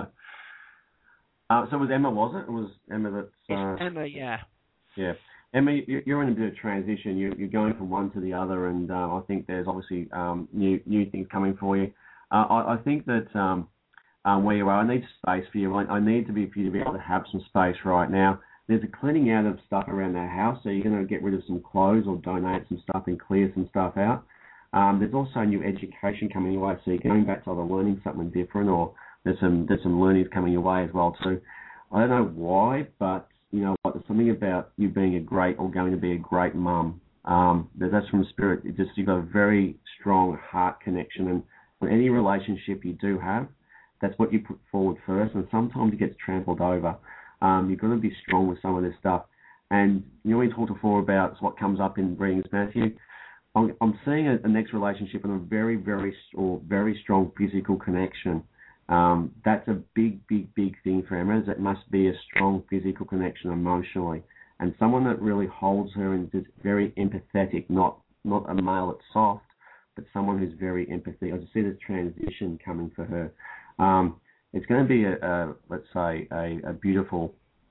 uh, so it was Emma, was it? It was Emma that. Uh, it's Emma, yeah. Yeah, Emma, you're in a bit of transition. You're going from one to the other, and uh, I think there's obviously um, new new things coming for you. Uh, I, I think that um, um, where you are, I need space for you. I, I need to be for you to be able to have some space right now. There's a cleaning out of stuff around the house, so you're going to get rid of some clothes or donate some stuff and clear some stuff out. Um, there's also new education coming your way, so you're going back to either learning something different, or there's some there's some learnings coming your way as well too. I don't know why, but you know what? There's something about you being a great or going to be a great mum. Um, that's from spirit. It just you've got a very strong heart connection, and with any relationship you do have, that's what you put forward first, and sometimes it gets trampled over. Um, you've got to be strong with some of this stuff. And you know, we talked before about what comes up in readings, Matthew. I'm, I'm seeing a, a next relationship and a very, very, or very strong physical connection. Um, that's a big, big, big thing for Emma. Is it must be a strong physical connection emotionally, and someone that really holds her and is very empathetic. Not not a male that's soft, but someone who's very empathetic. I just see this transition coming for her. Um, it's going to be a, a let's say a, a beautiful.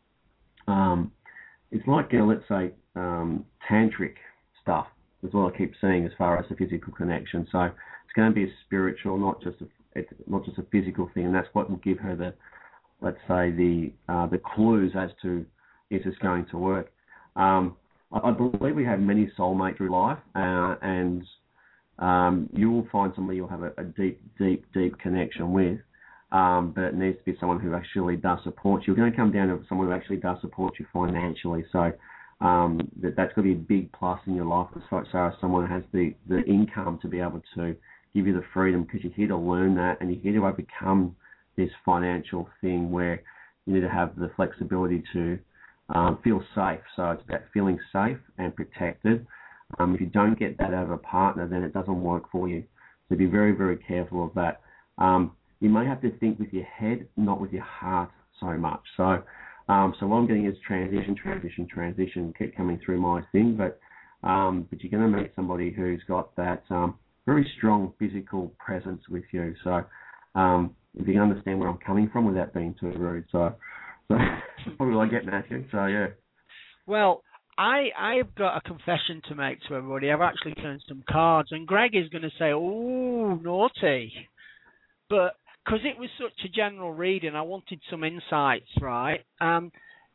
Um, it's like you know, let's say um, tantric stuff. That's what I keep seeing as far as the physical connection. So it's going to be a spiritual, not just a, it's not just a physical thing, and that's what will give her the, let's say the uh, the clues as to if it's going to work. Um, I, I believe we have many soulmates through life, uh, and um, you will find somebody you'll have a, a deep, deep, deep connection with. Um, but it needs to be someone who actually does support you. You're going to come down to someone who actually does support you financially. So. Um, that, that's going to be a big plus in your life as far as someone has the, the income to be able to give you the freedom, because you're here to learn that, and you're here to overcome this financial thing where you need to have the flexibility to um, feel safe. So it's about feeling safe and protected. Um, if you don't get that out of a partner, then it doesn't work for you. So be very, very careful of that. Um, you may have to think with your head, not with your heart so much. So Um, so what I'm getting is transition, transition, transition, keep coming through my thing. But um, but you're going to meet somebody who's got that um, very strong physical presence with you. So um, if you can understand where I'm coming from without being too rude. So, so that's probably what I get, Matthew. So, yeah. Well, I I've got a confession to make to everybody. I've actually turned some cards, and Greg is going to say, "Oh, naughty," but because it was such a general reading, I wanted some insights, right? Um,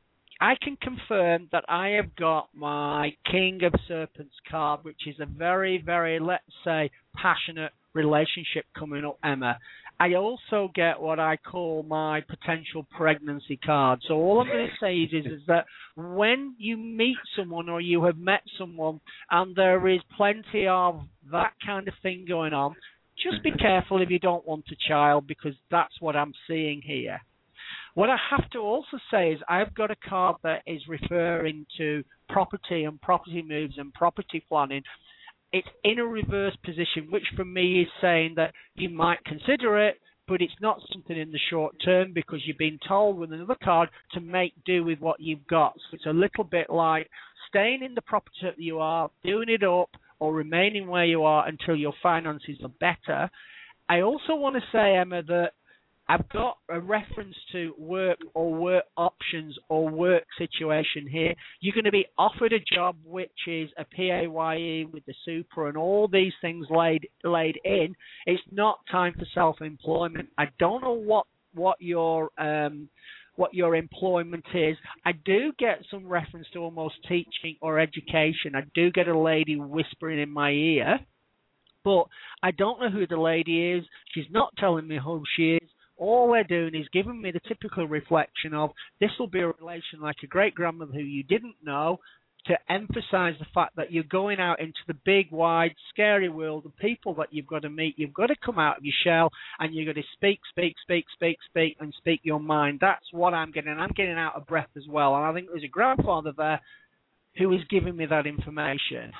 I can confirm that I have got my King of Serpents card, which is a very, very, let's say, passionate relationship coming up, Emma. I also get what I call my potential pregnancy card. So all I'm going to say is, is, is that when you meet someone or you have met someone and there is plenty of that kind of thing going on, just be careful if you don't want a child, because that's what I'm seeing here. What I have to also say is I've got a card that is referring to property and property moves and property planning. It's in a reverse position, which for me is saying that you might consider it, but it's not something in the short term because you've been told with another card to make do with what you've got. So it's a little bit like staying in the property that you are, doing it up, or remaining where you are until your finances are better. I also want to say, Emma, that I've got a reference to work or work options or work situation here. You're going to be offered a job which is a P A Y E with the super and all these things laid laid in. It's not time for self-employment. I don't know what what your um, what your employment is. I do get some reference to almost teaching or education. I do get a lady whispering in my ear, but I don't know who the lady is. She's not telling me who she is. All they're doing is giving me the typical reflection of this will be a relation like a great-grandmother who you didn't know, to emphasize the fact that you're going out into the big, wide, scary world of people that you've got to meet. You've got to come out of your shell, and you've got to speak, speak, speak, speak, speak, and speak your mind. That's what I'm getting. I'm getting out of breath as well. And I think there's a grandfather there who is giving me that information.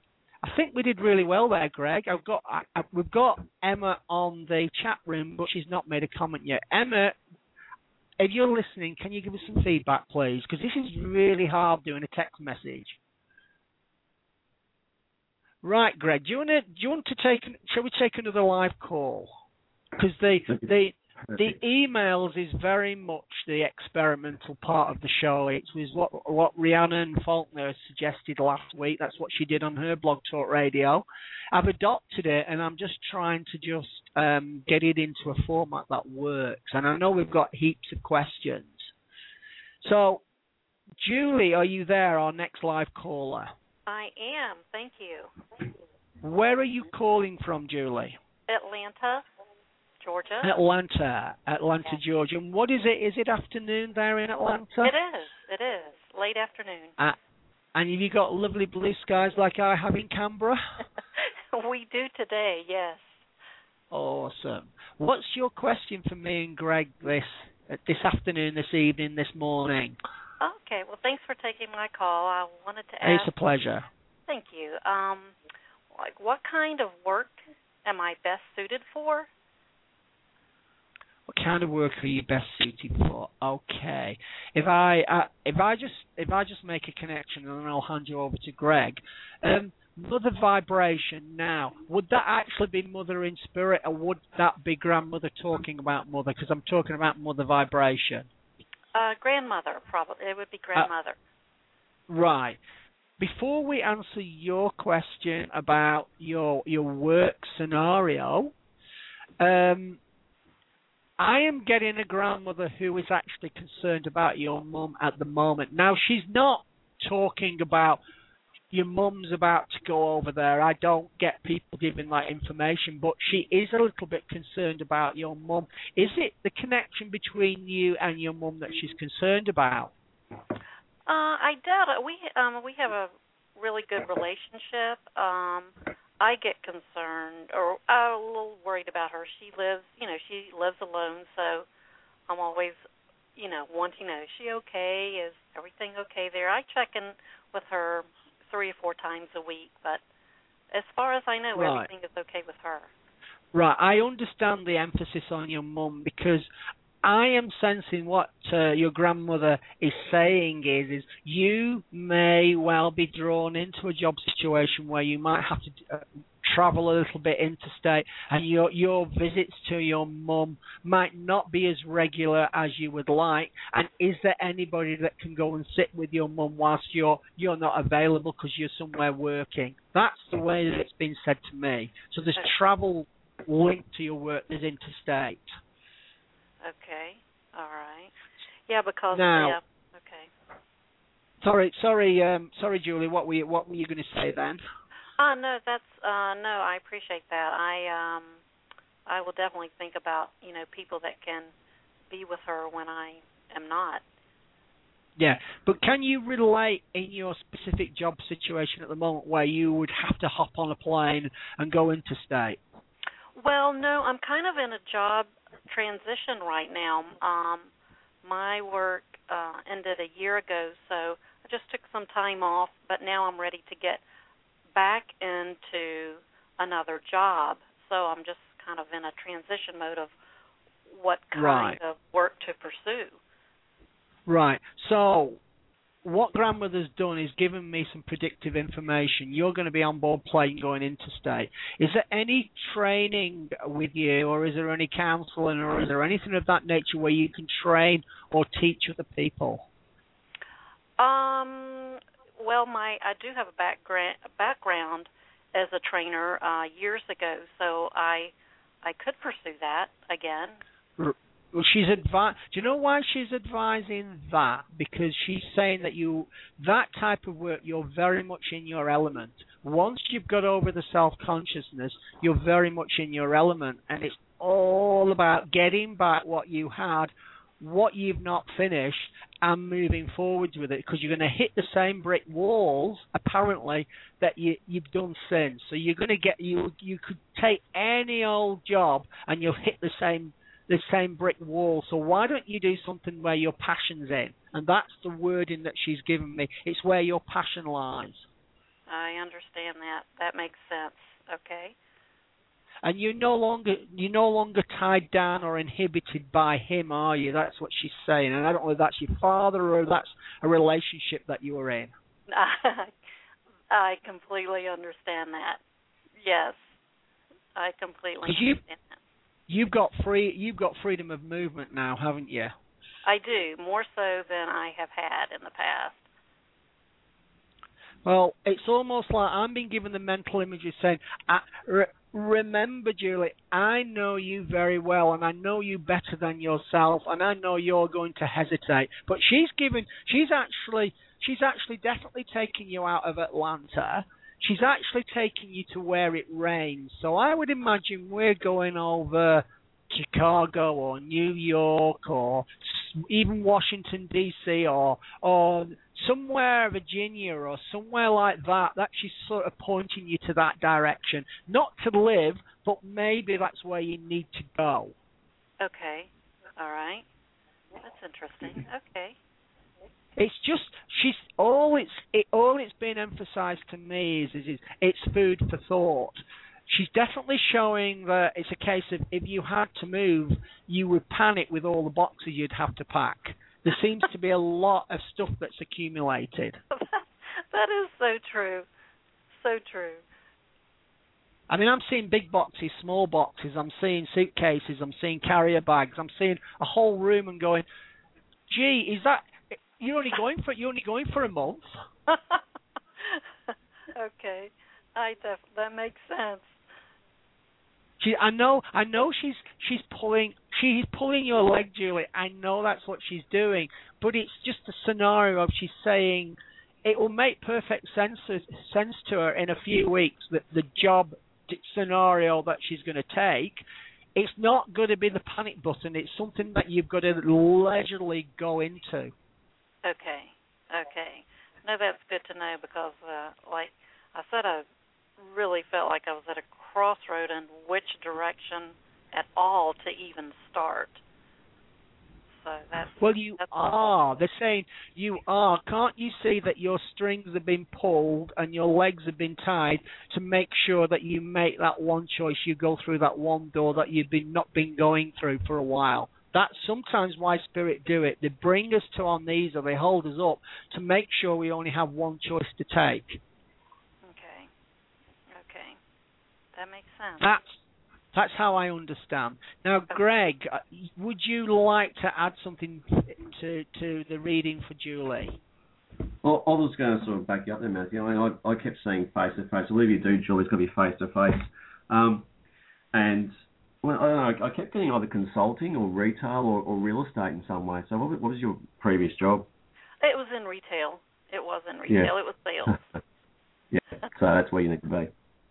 I think we did really well there, Greg. I've got I, I, we've got Emma on the chat room, but she's not made a comment yet. Emma, if you're listening, can you give us some feedback, please? Because this is really hard doing a text message. Right, Greg. Do you want to do you want to take? Shall we take another live call? Because the the the emails is very much the experimental part of the show. It was what what Rhiannon Faulkner suggested last week. That's what she did on her Blog Talk Radio. I've adopted it, and I'm just trying to just um, get it into a format that works. And I know we've got heaps of questions. So, Julie, are you there, our next live caller? I am. Thank you. Where are you calling from, Julie? Atlanta, Georgia. Atlanta, Atlanta, yes. Georgia. And what is it? Is it afternoon there in Atlanta? It is. It is. Late afternoon. Uh, and have you got lovely blue skies like I have in Canberra? We do today, yes. Awesome. What's your question for me and Greg this this afternoon, this evening, this morning? Okay. Well, thanks for taking my call. I wanted to ask. It's a pleasure. Thank you. Um, like, what kind of work am I best suited for? What kind of work are you best suited for? Okay. If I uh, if I just if I just make a connection and then I'll hand you over to Greg. Um, mother vibration. Now, would that actually be mother in spirit, or would that be grandmother talking about mother? Because I'm talking about mother vibration. Uh, grandmother, probably. It would be grandmother. Uh, right. Before we answer your question about your your work scenario, um, I am getting a grandmother who is actually concerned about your mum at the moment. Now, she's not talking about your mum's about to go over there. I don't get people giving that information, but she is a little bit concerned about your mum. Is it the connection between you and your mum that she's concerned about? Uh, I doubt it. We um we have a really good relationship. Um, I get concerned, or I'm a little worried about her. She lives, you know, she lives alone, so I'm always, you know, wanting to know, is she okay? Is everything okay there? I check in with her three or four times a week, but as far as I know, right. Everything is okay with her. Right. I understand the emphasis on your mum because I am sensing what uh, your grandmother is saying is, is you may well be drawn into a job situation where you might have to uh, travel a little bit interstate, and your your visits to your mum might not be as regular as you would like. And is there anybody that can go and sit with your mum whilst you're you're not available because you're somewhere working? That's the way that it's been said to me. So there's travel linked to your work. There's interstate. Okay. All right. Yeah, because now, yeah. Okay. Sorry, sorry, um, sorry, Julie. What were you what were you going to say then? Uh, no, that's uh, no. I appreciate that. I um, I will definitely think about you know people that can be with her when I am not. Yeah, but can you relate in your specific job situation at the moment where you would have to hop on a plane and go interstate? Well, no, I'm kind of in a job transition right now. Um, my work uh, ended a year ago, so I just took some time off, but now I'm ready to get back into another job. So I'm just kind of in a transition mode of what kind right. of work to pursue. Right. So what grandmother's done is given me some predictive information. You're going to be on board plane going interstate. Is there any training with you, or is there any counselling, or is there anything of that nature where you can train or teach other people? Um. Well, my I do have a background background as a trainer uh, years ago, so I I could pursue that again. Well, she's advi- Do you know why she's advising that? Because she's saying that you that type of work, you're very much in your element. Once you've got over the self-consciousness, you're very much in your element, and it's all about getting back what you had, what you've not finished, and moving forwards with it, because you're going to hit the same brick walls apparently that you you've done since. So you're going to get you you could take any old job and you'll hit the same the same brick wall. So why don't you do something where your passion's in? And that's the wording that she's given me. It's where your passion lies. I understand that. That makes sense. Okay. And you're no longer you're no longer tied down or inhibited by him, are you? That's what she's saying. And I don't know if that's your father or that's a relationship that you were in. I completely understand that. Yes, I completely understand you, that. You've got free you've got freedom of movement now, haven't you? I do, more so than I have had in the past. Well, it's almost like I'm being given the mental image of saying, I, re, remember, Julie, I know you very well, and I know you better than yourself, and I know you're going to hesitate. But she's given, she's actually, she's actually definitely taking you out of Atlanta. She's actually taking you to where it rains. So I would imagine we're going over Chicago or New York or even Washington, D C or or somewhere, Virginia or somewhere like that. That she's sort of pointing you to that direction. Not to live, but maybe that's where you need to go. Okay. All right. That's interesting. Okay. It's just she's all it's it all it's been emphasized to me is, is, is it's food for thought. She's definitely showing that it's a case of if you had to move, you would panic with all the boxes you'd have to pack. There seems to be a lot of stuff that's accumulated. That is so true. So true. I mean, I'm seeing big boxes, small boxes. I'm seeing suitcases. I'm seeing carrier bags. I'm seeing a whole room and going, gee, is that... You're only going for you're only going for a month. Okay, I def- that makes sense. She, I know, I know she's she's pulling she's pulling your leg, Julie. I know that's what she's doing, but it's just a scenario of she's saying it will make perfect sense sense to her in a few weeks that the job scenario that she's going to take. It's not going to be the panic button. It's something that you've got to leisurely go into. Okay, okay. No, that's good to know because, uh, like I said, I really felt like I was at a crossroad in which direction at all to even start. So that's well, you that's are. They're saying you are. Can't you see that your strings have been pulled and your legs have been tied to make sure that you make that one choice? You go through that one door that you've been not been going through for a while. that's sometimes why Spirit do it. They bring us to our knees or they hold us up to make sure we only have one choice to take. Okay. Okay. That makes sense. That's that's how I understand. Now, Greg, would you like to add something to to the reading for Julie? Well, I was going to sort of back you up there, Matthew. I mean, I, I kept saying face-to-face. Whatever you do, Julie's got to be face-to-face. Um, and well, I don't know, I kept getting either consulting or retail or, or real estate in some way. So what, what was your previous job? It was in retail. It was in retail. Yeah. It was sales. Yeah, so that's where you need to be.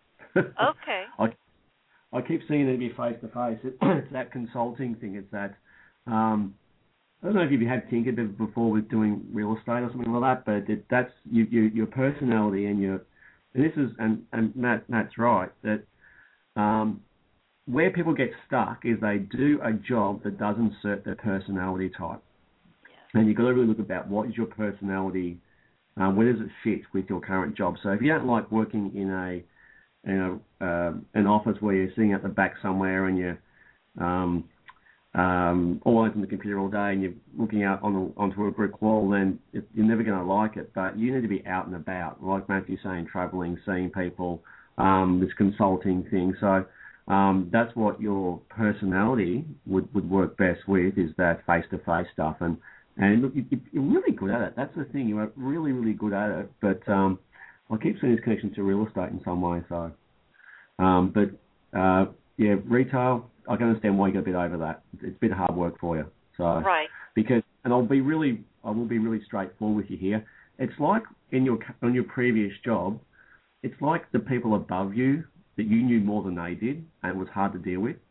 Okay. I, I keep seeing it be face-to-face. It, it's that consulting thing. It's that... Um, I don't know if you've had tinkered before with doing real estate or something like that, but it, that's you, you, your personality and your. And this is and and Matt, Matt's right that um, where people get stuck is they do a job that doesn't suit their personality type, yeah. And you've got to really look about what is your personality, um, where does it fit with your current job. So if you don't like working in a in a uh, an office where you're sitting at the back somewhere and you're um, Um, always on the computer all day and you're looking out on the, onto a brick wall, then it, you're never going to like it. But you need to be out and about, like Matthew's saying, travelling, seeing people, um, this consulting thing. So um, that's what your personality would, would work best with, is that face-to-face stuff. And, and look, you, you're really good at it. That's the thing. You're really, really good at it. But um, I keep seeing this connection to real estate in some way. So, um, but uh, yeah, retail, I can understand why you got a bit over that. It's a bit of hard work for you. So, right. Because, and I'll be really, I will be really straightforward with you here. It's like in your on your previous job, it's like the people above you that you knew more than they did, and it was hard to deal with.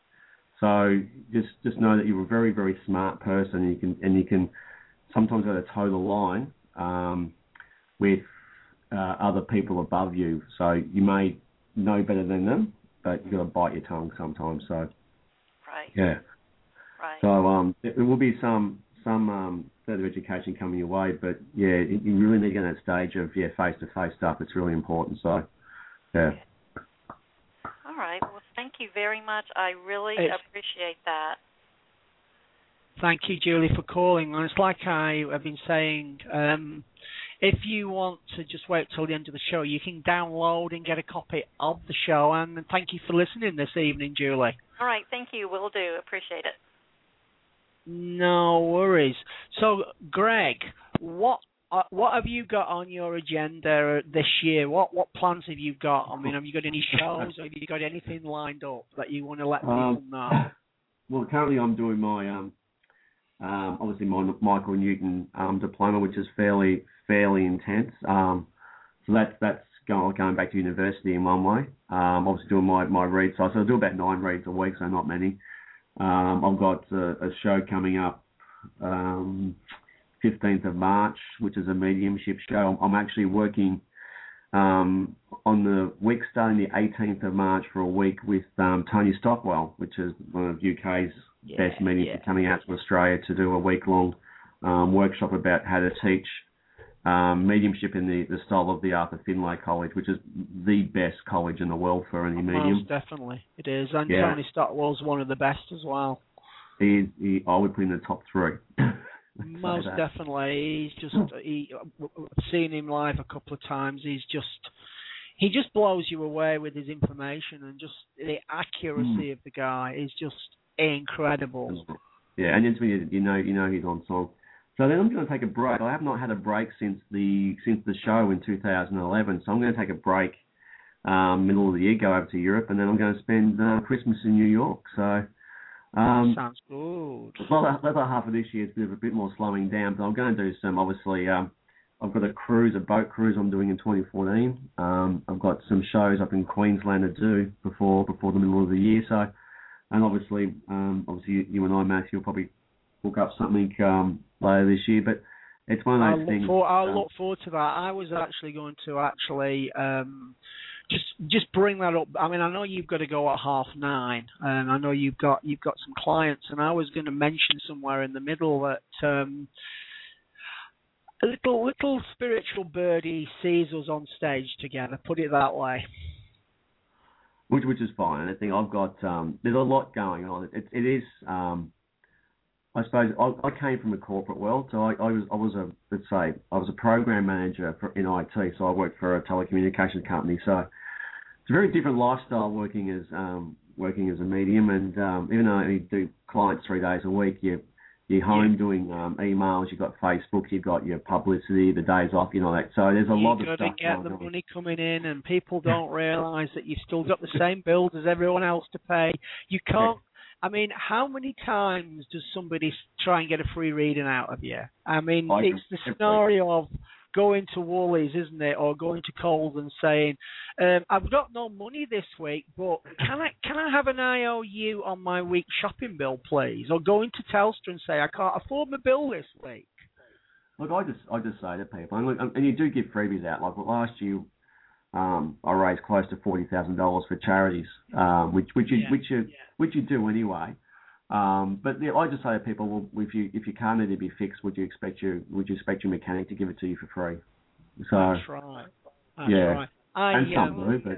So just just know that you're a very, very smart person, and you can and you can sometimes go to toe the line um, with uh, other people above you. So you may know better than them, but you've got to bite your tongue sometimes. So, right. Yeah. Right. So um, there will be some some um, further education coming your way, but yeah, you really need to get to that stage of yeah face to face stuff. It's really important. So, yeah. Okay. All right. Well, thank you very much. I really It's, appreciate that. Thank you, Julie, for calling. And it's like I have been saying. Um, If you want to just wait till the end of the show, you can download and get a copy of the show. And thank you for listening this evening, Julie. All right, thank you. Will do. Appreciate it. No worries. So, Greg, what uh, what have you got on your agenda this year? What what plans have you got? I mean, have you got any shows? Or have you got anything lined up that you want to let people um, know? Well, currently I'm doing my um, um, obviously my Michael Newton um, diploma, which is fairly fairly intense. Um, so that's that's going going back to university in one way. Um, obviously doing my my reads. So I do about nine reads a week, so not many. Um, I've got a, a show coming up um, fifteenth of March, which is a mediumship show. I'm, I'm actually working um, on the week starting the eighteenth of March for a week with um, Tony Stockwell, which is one of U K's yeah, best mediums, yeah. coming out to Australia to do a week-long um, workshop about how to teach um, mediumship in the, the style of the Arthur Finlay College, which is the best college in the world for any medium. Most definitely, it is. And Yeah. Tony Stockwell's one of the best as well. He, he, I would put him in the top three. Most that. definitely. He's just, he, I've seen him live a couple of times. He's just, he just blows you away with his information, and just the accuracy mm. of the guy is just incredible. Yeah, and then you know, you know he's on song. So then I'm going to take a break. I have not had a break since the since the show in two thousand eleven. So I'm going to take a break, um, middle of the year, go over to Europe, and then I'm going to spend uh, Christmas in New York. So um, sounds good. Well, the other half of this year is a bit, of a bit more slowing down, but I'm going to do some. Obviously, um, I've got a cruise, a boat cruise I'm doing in twenty fourteen. Um, I've got some shows up in Queensland to do before before the middle of the year. So, and obviously, um, obviously you, you and I, Matthew, will probably book up something um, later this year. But it's one of those I'll things. Look for, I'll um, look forward to that. I was actually going to actually um, just just bring that up. I mean, I know you've got to go at half nine, and I know you've got you've got some clients, and I was going to mention somewhere in the middle that um, a little little spiritual birdie sees us on stage together. Put it that way. Which which is fine. I think I've got um, there's a lot going on. It it is. Um, I suppose I, I came from the corporate world, so I, I was I was a let's say I was a program manager for, in I T, so I worked for a telecommunications company. So it's a very different lifestyle working as um, working as a medium, and um, even though you do clients three days a week, you you're home yeah. doing um, emails, you've got Facebook, you've got your publicity, the days off, you know that. So there's a you lot of stuff. You've got to get the on. money coming in, and people don't realise that you've still got the same bills as everyone else to pay. You can't. I mean, how many times does somebody try and get a free reading out of you? I mean, I it's the scenario of going to Woolies, isn't it, or going to Coles and saying, um, "I've got no money this week, but can I can I have an I O U on my week shopping bill, please?" Or going to Telstra and say, "I can't afford my bill this week." Look, I just I just say to people, and, look, and you do give freebies out. Like last year, um, I raised close to forty thousand dollars for charities, um, which which you yeah, which you yeah. which you do anyway. Um, but yeah, I just say to people, well, if you if your car needed to be fixed, would you expect your would you expect your mechanic to give it to you for free? So that's right. That's yeah, right. I, and some um, do, but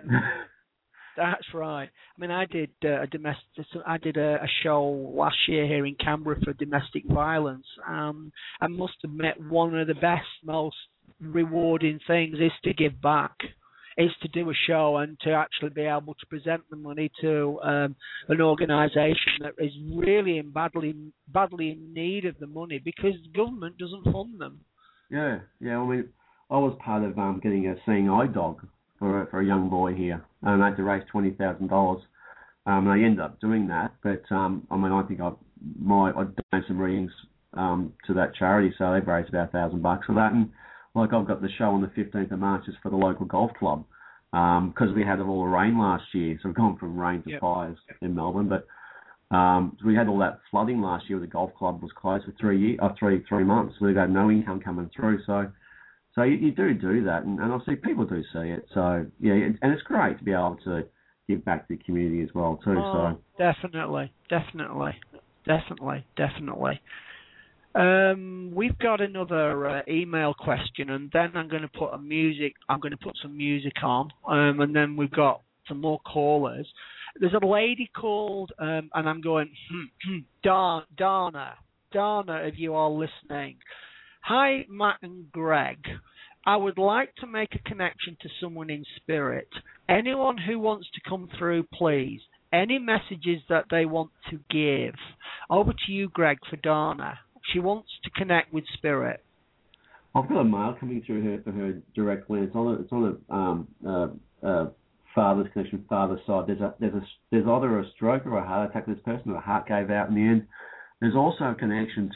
that's right. I mean, I did uh, a domestic. I did a, a show last year here in Canberra for domestic violence. Um, I must admit, one of the best, most rewarding things is to give back. Is to do a show and to actually be able to present the money to um, an organisation that is really in badly, badly in need of the money because the government doesn't fund them. Yeah, yeah. I mean, I was part of um, getting a seeing eye dog for a, for a young boy here, and I had to raise twenty thousand dollars. Um, and I ended up doing that, but um, I mean, I think I might I donated some readings um, to that charity, so they've raised about a thousand bucks for that. And like I've got the show on the fifteenth of March is for the local golf club because um, we had all the rain last year. So we've gone from rain to yep. fires in Melbourne. But um, so we had all that flooding last year. The golf club was closed for three years, uh, three three months. We've had no income coming through. So so you, you do do that, and, and I see people do see it. So yeah, it, and it's great to be able to give back to the community as well too. Oh, so definitely, definitely, definitely, definitely. Um, we've got another uh, email question, and then I'm going to put a music. I'm going to put some music on, um, and then we've got some more callers. There's a lady called, um, and I'm going, Dar- Dana, Dana, if you are listening. Hi, Matt and Greg. I would like to make a connection to someone in spirit. Anyone who wants to come through, please. Any messages that they want to give. Over to you, Greg, for Dana. She wants to connect with spirit. I've got a mail coming through her for her directly. It's on a, it's on a um, uh, uh, father's connection, father's side. There's a there's a there's either a stroke or a heart attack. This person, or a heart gave out in the end. There's also a connection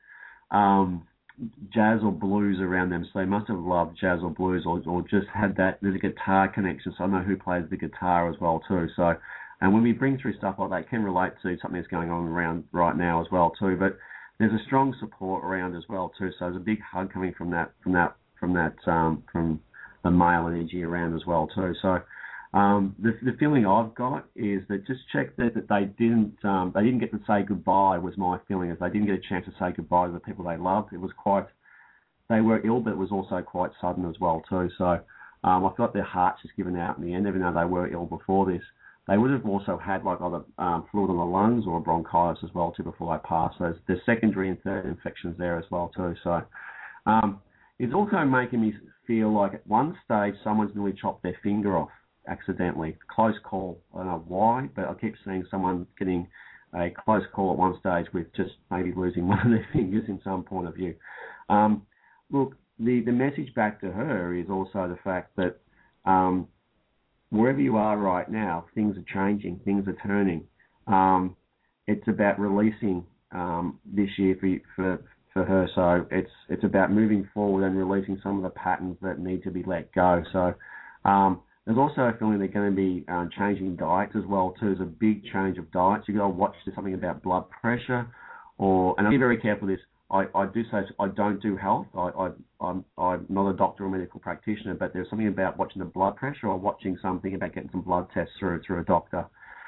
to um, jazz or blues around them. So they must have loved jazz or blues, or or just had that. There's a guitar connection. So I know who plays the guitar as well too. So and when we bring through stuff like that, it can relate to something that's going on around right now as well too. But there's a strong support around as well too, so there's a big hug coming from that, from that, from that, um, from the male energy around as well too. So um, the the feeling I've got is that just check that, that they didn't um, they didn't get to say goodbye. Was my feeling is they didn't get a chance to say goodbye to the people they loved. It was quite they were ill, but it was also quite sudden as well too. So um, I felt their hearts just given out in the end, even though they were ill before this. They would have also had like either um, fluid on the lungs or bronchitis as well too before they passed. So there's, there's secondary and third infections there as well too. So um, it's also making me feel like at one stage someone's nearly chopped their finger off accidentally. Close call. I don't know why, but I keep seeing someone getting a close call at one stage with just maybe losing one of their fingers in some point of view. Um, look, the, the message back to her is also the fact that um, wherever you are right now, things are changing, things are turning. Um, it's about releasing um, this year for, for for her. So it's it's about moving forward and releasing some of the patterns that need to be let go. So um, there's also a feeling they're going to be um, changing diets as well too. There's a big change of diets. You've got to watch something about blood pressure, or and I'll be very careful with this. I, I do say I don't do health. I, I, I'm, I'm not a doctor or medical practitioner, but there's something about watching the blood pressure or watching something about getting some blood tests through through a doctor.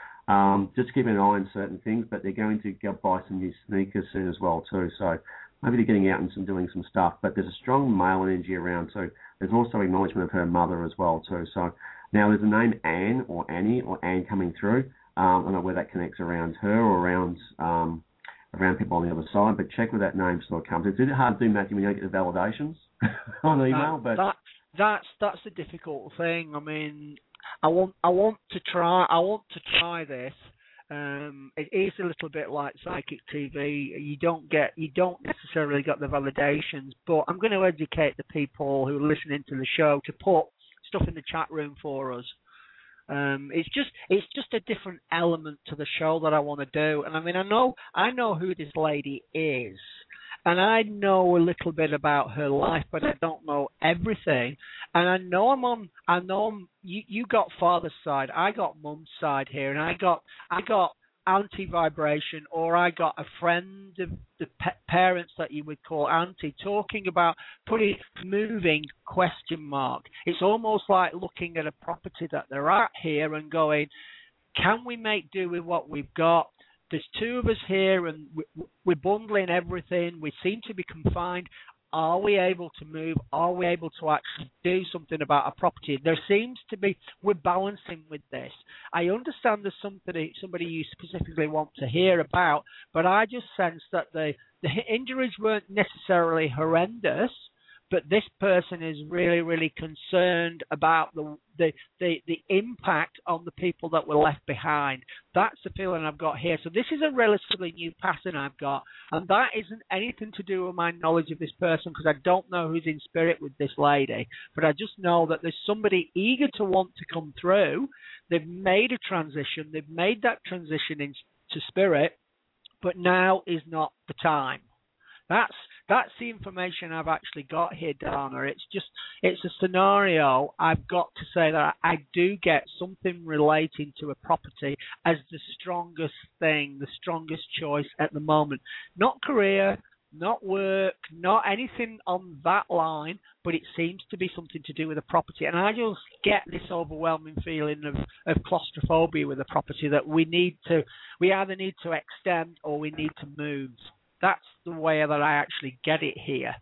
Um, just keeping an eye on certain things, but they're going to go buy some new sneakers soon as well too. So maybe they're getting out and some, doing some stuff. But there's a strong male energy around. So there's also acknowledgement of her mother as well too. So now there's the name Anne or Annie or Anne coming through. Um, I don't know where that connects around her or around. Um, around people on the other side. But check where that name sort of comes. It's a bit hard to do, Matthew, when you don't get the validations on email. That, but that that's that's the difficult thing. I mean, I want I want to try I want to try this. Um, it is a little bit like psychic T V. You don't get you don't necessarily get the validations, but I'm going to educate the people who are listening to the show to put stuff in the chat room for us. Um, it's just it's just a different element to the show that I want to do. And I mean, I know I know who this lady is, and I know a little bit about her life, but I don't know everything. And I know I'm on. I know I'm, you. You got father's side. I got mum's side here, and I got I got anti-vibration, or I got a friend of the pe- parents that you would call auntie talking about putting moving question mark. It's almost like looking at a property that they're at here and going, can we make do with what we've got? There's two of us here and we're bundling everything. We seem to be confined. Are we able to move? Are we able to actually do something about a property? There seems to be, we're balancing with this. I understand there's somebody, somebody you specifically want to hear about, but I just sense that the, the injuries weren't necessarily horrendous, but this person is really, really concerned about the, the the the impact on the people that were left behind. That's the feeling I've got here. So this is a relatively new pattern I've got, and that isn't anything to do with my knowledge of this person, because I don't know who's in spirit with this lady, but I just know that there's somebody eager to want to come through. They've made a transition. They've made that transition into spirit, but now is not the time. That's that's the information I've actually got here, Dana. It's just it's a scenario. I've got to say that I do get something relating to a property as the strongest thing, the strongest choice at the moment. Not career, not work, not anything on that line, but it seems to be something to do with a property. And I just get this overwhelming feeling of, of claustrophobia with a property that we need to, we either need to extend or we need to move. That's the way that I actually get it here.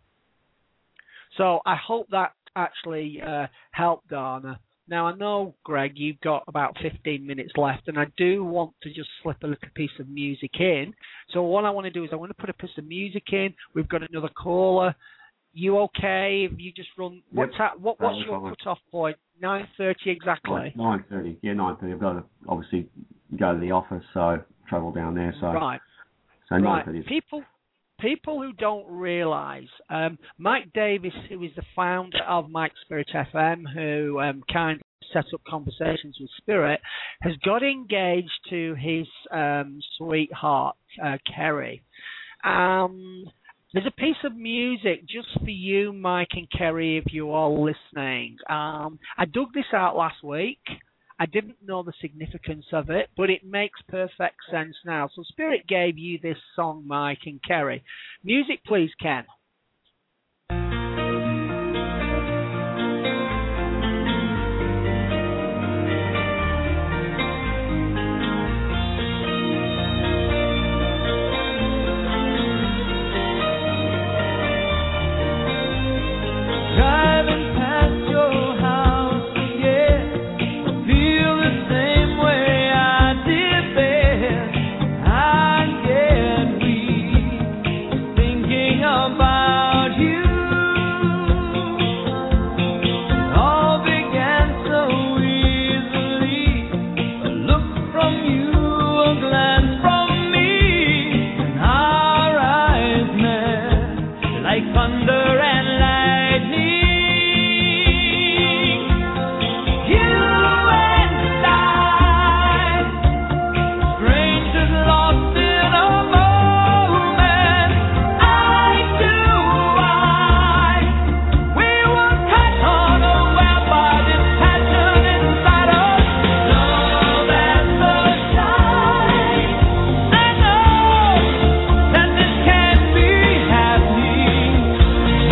So I hope that actually uh, helped, Dana. Now, I know, Greg, you've got about fifteen minutes left, and I do want to just slip a little piece of music in. So what I want to do is I want to put a piece of music in. We've got another caller. You okay? If you just run, Yep. what's, that, what, what's your fine. cut-off point? nine thirty exactly? nine thirty, yeah, nine thirty. I've got to obviously go to the office, so travel down there. So Right. So Right. nine thirty. People, people who don't realise, um, Mike Davis, who is the founder of Mike Spirit F M, who um, kind of set up Conversations with Spirit, has got engaged to his um, sweetheart, uh, Kerry. Um, there's a piece of music just for you, Mike and Kerry, if you are listening. Um, I dug this out last week. I didn't know the significance of it, but it makes perfect sense now. So Spirit gave you this song, Mike and Kerry. Music, please, Ken. Driving past your house again, I feel the same way I did then. I get weak thinking about you. All began so easily. A look from you, a glance from me, and our eyes met like thunder and lightning. You and I, strangers lost in a moment. I do I. We were caught unaware by this passion inside us. Love at first sight. I know that this can't be happening.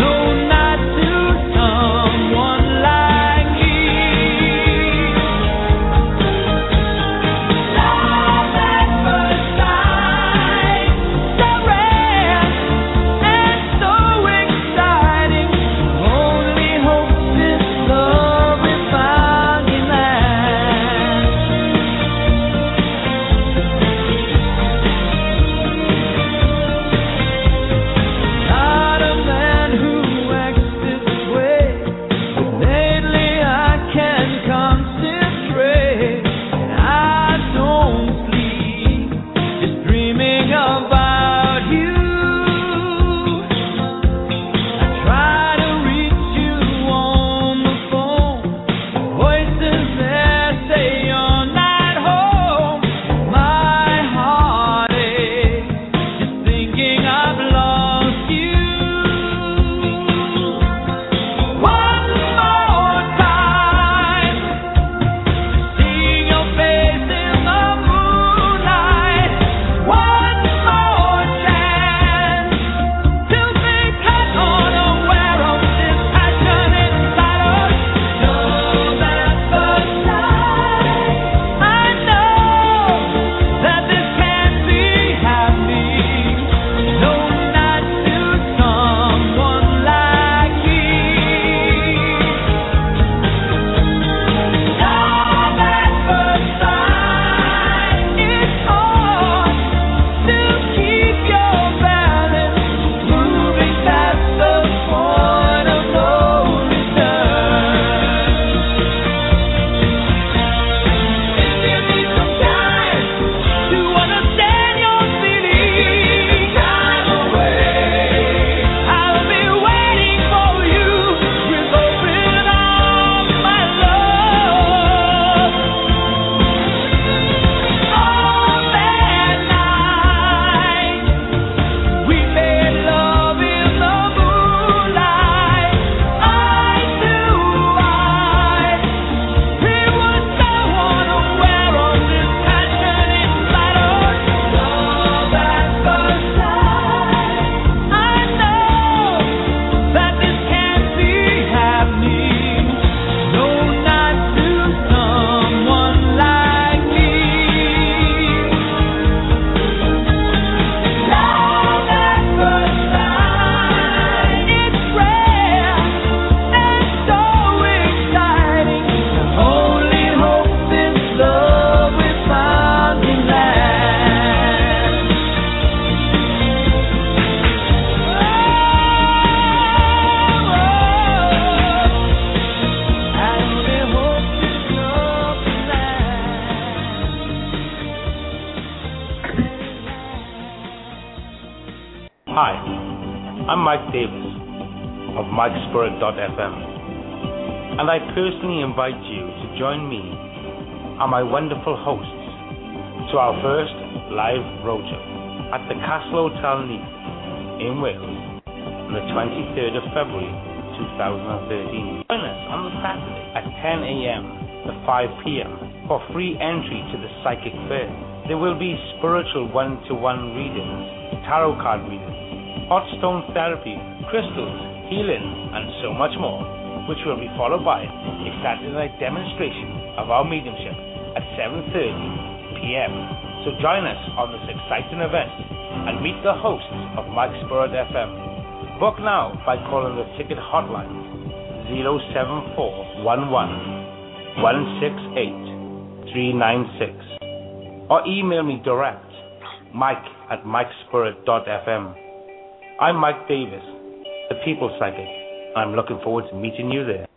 Mike Davis of mike spirit dot f m, and I personally invite you to join me and my wonderful hosts to our first live roadshow at the Castle Hotel Neath in Wales on the twenty-third of February two thousand thirteen. Join us on the Saturday at ten a.m. to five p.m. for free entry to the Psychic Fair. There will be spiritual one-to-one readings, tarot card readings, hot stone therapy, crystals, healing, and so much more, which will be followed by a Saturday night demonstration of our mediumship at seven thirty p.m. So join us on this exciting event and meet the hosts of Mike Spirit F M. Book now by calling the ticket hotline zero seven four one one one six eight three nine six or email me direct, mike at mike spirit dot f m. I'm Mike Davis, the People Psychic, and I'm looking forward to meeting you there.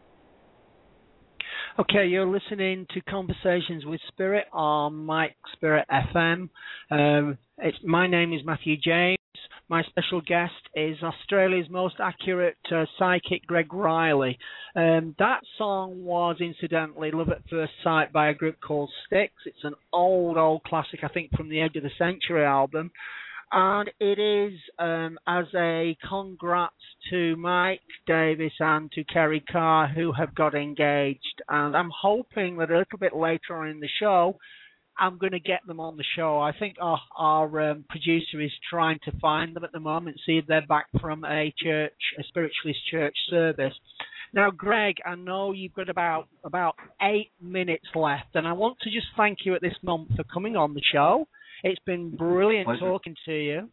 Okay, you're listening to Conversations with Spirit on Mike Spirit F M. Um, it's, my name is Matthew James. My special guest is Australia's most accurate uh, psychic, Greg Riley. Um, that song was, incidentally, Love at First Sight by a group called Styx. It's an old, old classic, I think, from the Edge of the Century album. And it is um, as a congrats to Mike Davis and to Kerry Carr, who have got engaged. And I'm hoping that a little bit later on in the show, I'm going to get them on the show. I think our, our um, producer is trying to find them at the moment, see if they're back from a church, a spiritualist church service. Now, Greg, I know you've got about about eight minutes left, and I want to just thank you at this moment for coming on the show. It's been brilliant Pleasure. talking to you.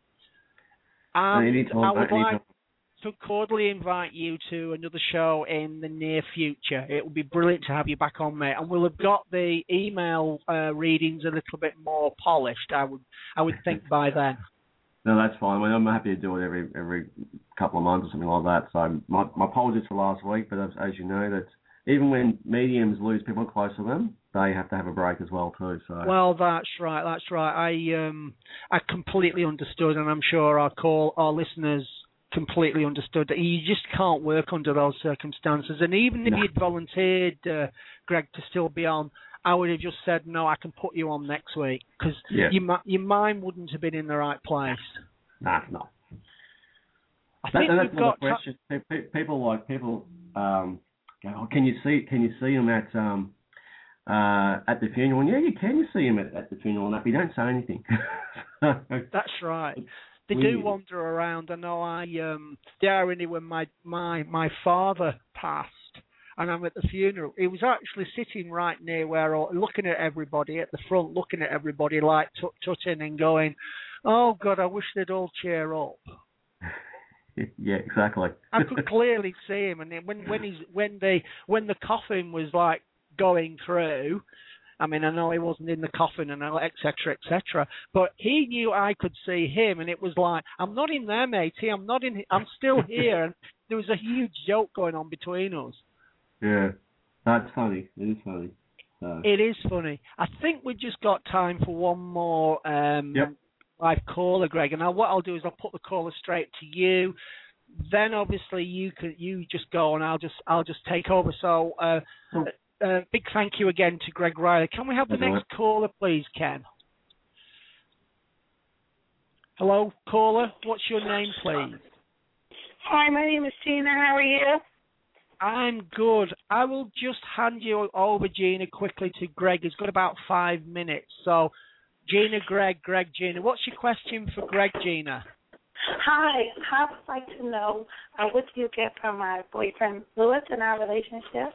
And I would like to cordially invite you to another show in the near future. It would be brilliant to have you back on, mate. And we'll have got the email uh, readings a little bit more polished, I would I would think, by then. No, that's fine. I mean, I'm happy to do it every every couple of months or something like that. So my, my apologies for last week, but as, as you know, that even when mediums lose people close to them, they have to have a break as well too. So well, that's right, that's right. I um I completely understood, and I'm sure our call our listeners completely understood that you just can't work under those circumstances. And even if no. you'd volunteered, uh, Greg, to still be on, I would have just said, no, I can put you on next week, because yeah. your, your mind wouldn't have been in the right place. Nah, no. I think that, we've got question. Ta- people like people um, go, oh, can you see can you see them at um, uh, at the funeral? And yeah, you can. You see them at, at the funeral, and that, but you don't say anything. That's right. They do wander around. I know I, um, the irony when my, my, my father passed and I'm at the funeral, he was actually sitting right near where, looking at everybody at the front, looking at everybody like tut-tutting and going, oh God, I wish they'd all cheer up. Yeah, exactly. I could clearly see him, and then when, when he's, when they, when the coffin was like going through, I mean, I know he wasn't in the coffin and et cetera, et cetera, but he knew I could see him, and it was like, I'm not in there, matey. I'm not in. I'm still here. And there was a huge joke going on between us. Yeah, that's funny. It is funny. So. It is funny. I think we've just got time for one more um, yep. live caller, Greg. And now what I'll do is I'll put the caller straight to you. Then obviously you can you just go, and I'll just I'll just take over. So. Uh, oh. Uh, big thank you again to Greg Riley. Can we have the That's next right. caller, please, Ken? Hello, caller. What's your name, please? Hi, my name is Gina. How are you? I'm good. I will just hand you over, Gina, quickly to Greg. He's got about five minutes. So, Gina, Greg, Greg, Gina. What's your question for Greg, Gina? Hi. I would like to know uh, what do you get from my boyfriend, Lewis, in our relationship?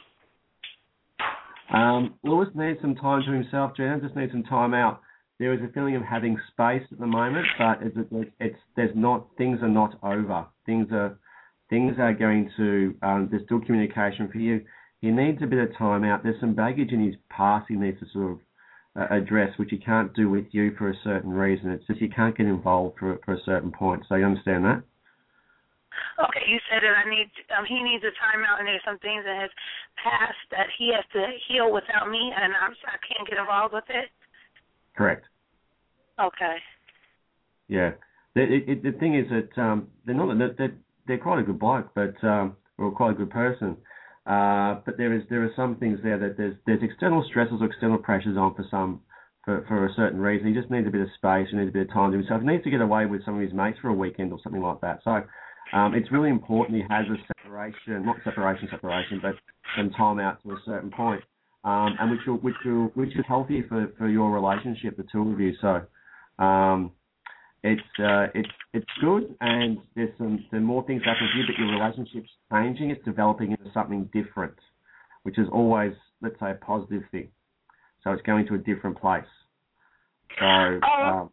Um, Lewis needs some time to himself, Gina. Just needs some time out. There is a feeling of having space at the moment, but it's, it's, it's there's not things are not over. Things are things are going to. Um, there's still communication for you. He needs a bit of time out. There's some baggage in his past he needs to sort of uh, address, which he can't do with you for a certain reason. It's just you can't get involved for for a certain point. So you understand that? Okay, you said that I need um, he needs a timeout, and there's some things in his past that he has to heal without me, and I'm, I can't get involved with it. Correct. Okay. Yeah. The, it, it, the thing is that um, they're not they're, they're quite a good bloke, but um, or quite a good person. Uh, but there is there are some things there that there's there's external stresses or external pressures on for some for, for a certain reason. He just needs a bit of space, he needs a bit of time to himself. He needs to get away with some of his mates for a weekend or something like that. So um, it's really important he has a separation, not separation, separation, but some time out to a certain point, um, and which will, which will, which is healthy for, for your relationship, the two of you. So. Um, It's uh, it's it's good, and there's some there are more things happen to you, but your relationship's changing. It's developing into something different, which is always, let's say, a positive thing. So it's going to a different place. So, um,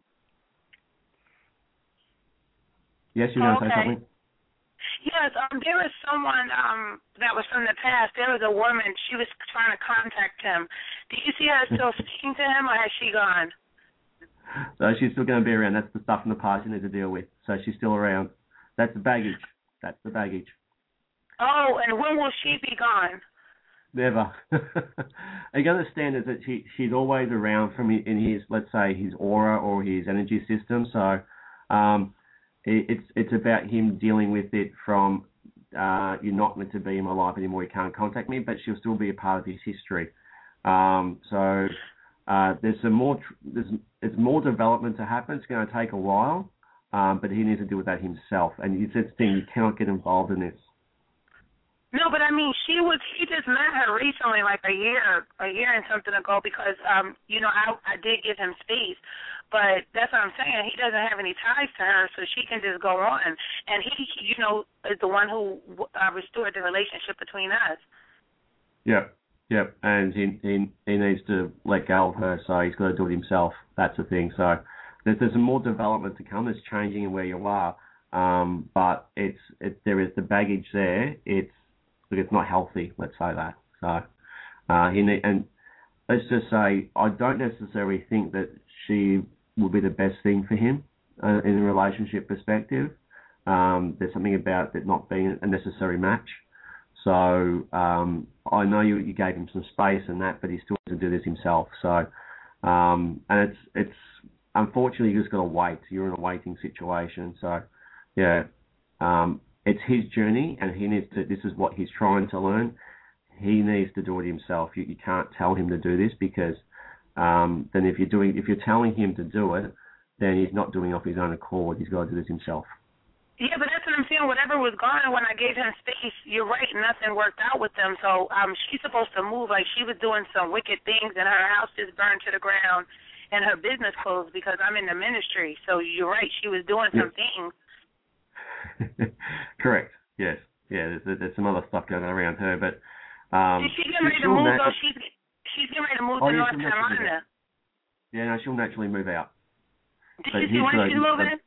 yes, you were going to okay. say something? Yes, um, there was someone um, that was from the past. There was a woman. She was trying to contact him. Do you see her still speaking to him, or has she gone? So she's still going to be around. That's the stuff in the past you need to deal with. So she's still around. That's the baggage. That's the baggage. Oh, and when will she be gone? Never. You understand is that she she's always around from in his, let's say, his aura or his energy system. So um, it, it's it's about him dealing with it from uh, you're not meant to be in my life anymore. You can't contact me, but she'll still be a part of his history. Um, so. Uh, there's some more. Tr- there's it's more development to happen. It's going to take a while, um, but he needs to deal with that himself. And it's this thing you cannot get involved in this. No, but I mean, she was. He just met her recently, like a year, a year and something ago. Because um, you know, I I did give him space, but that's what I'm saying. He doesn't have any ties to her, so she can just go on. And he, you know, is the one who uh, restored the relationship between us. Yeah. Yep, and he, he he needs to let go of her, so he's got to do it himself. That's the thing. So there's there's more development to come. There's changing in where you are, um, but it's it, there is the baggage there. It's look, it's not healthy. Let's say that. So uh, he need, and let's just say I don't necessarily think that she will be the best thing for him uh, in a relationship perspective. Um, there's something about it not being a necessary match. So um, I know you, you gave him some space and that, but he still has to do this himself. So um, and it's it's unfortunately you just got to wait. You're in a waiting situation. So yeah, um, it's his journey, and he needs to. This is what he's trying to learn. He needs to do it himself. You, you can't tell him to do this because um, then if you're doing if you're telling him to do it, then he's not doing it off his own accord. He's got to do this himself. Yeah, but that's what I'm saying. Whatever was gone when I gave him space, you're right, nothing worked out with them. So um, she's supposed to move. Like, she was doing some wicked things, and her house just burned to the ground, and her business closed because I'm in the ministry. So you're right, she was doing some yes. things. Correct. Yes. Yeah, there's, there's some other stuff going on around her. But um, she's getting ready to move, nat- though. She's, she's getting ready to move oh, to yeah, North Carolina. Yeah, no, she'll naturally move out. Did but you see when she's moving?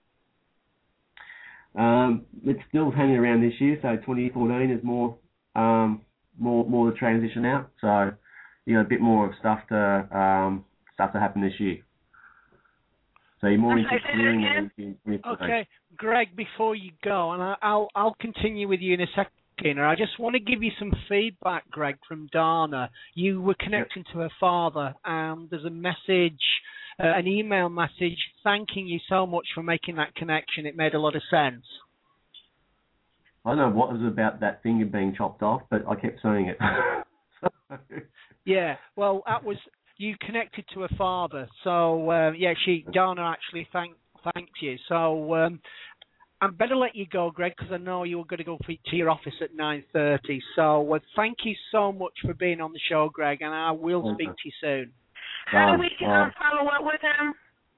Um, it's still hanging around this year, so twenty fourteen is more, um, more, more the transition out. So, you know, a bit more of stuff to, um, stuff to happen this year. So you're more into clearing and okay, Greg. Before you go, and I, I'll I'll continue with you in a second. I just want to give you some feedback, Greg, from Dana. You were connecting yep. to her father, and there's a message. Uh, an email message thanking you so much for making that connection. It made a lot of sense. I don't know what was about that finger being chopped off, but I kept saying it. Yeah, well, that was you connected to her father. So uh, yeah, she Dana actually thanked thanked you. So um, I better let you go, Greg, because I know you were going to go for, to your office at nine thirty. So uh, thank you so much for being on the show, Greg, and I will okay. speak to you soon. How do we um, follow up with him?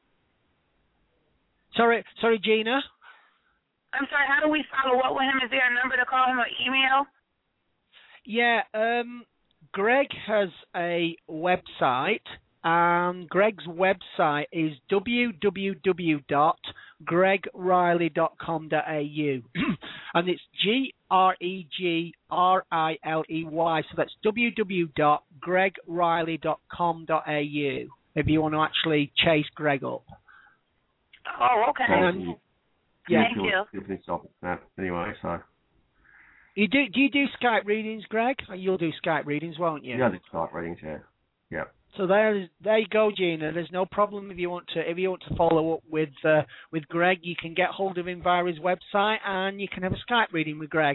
Sorry, sorry, Gina. I'm sorry. How do we follow up with him? Is there a number to call him or email? Yeah, um, Greg has a website, and Greg's website is w w w dot greg riley dot com dot a u, and it's G R E G R I L E Y, so that's w w w dot greg riley dot com dot a u if you want to actually chase Greg up. Oh, okay. And, yeah. Thank you. Anyway, so. You do, do you do Skype readings, Greg? You'll do Skype readings, won't you? Yeah, I do Skype readings, yeah. Yeah. So there, there you go, Gina. There's no problem if you want to if you want to follow up with uh, with Greg. You can get hold of him via his website, and you can have a Skype reading with Greg.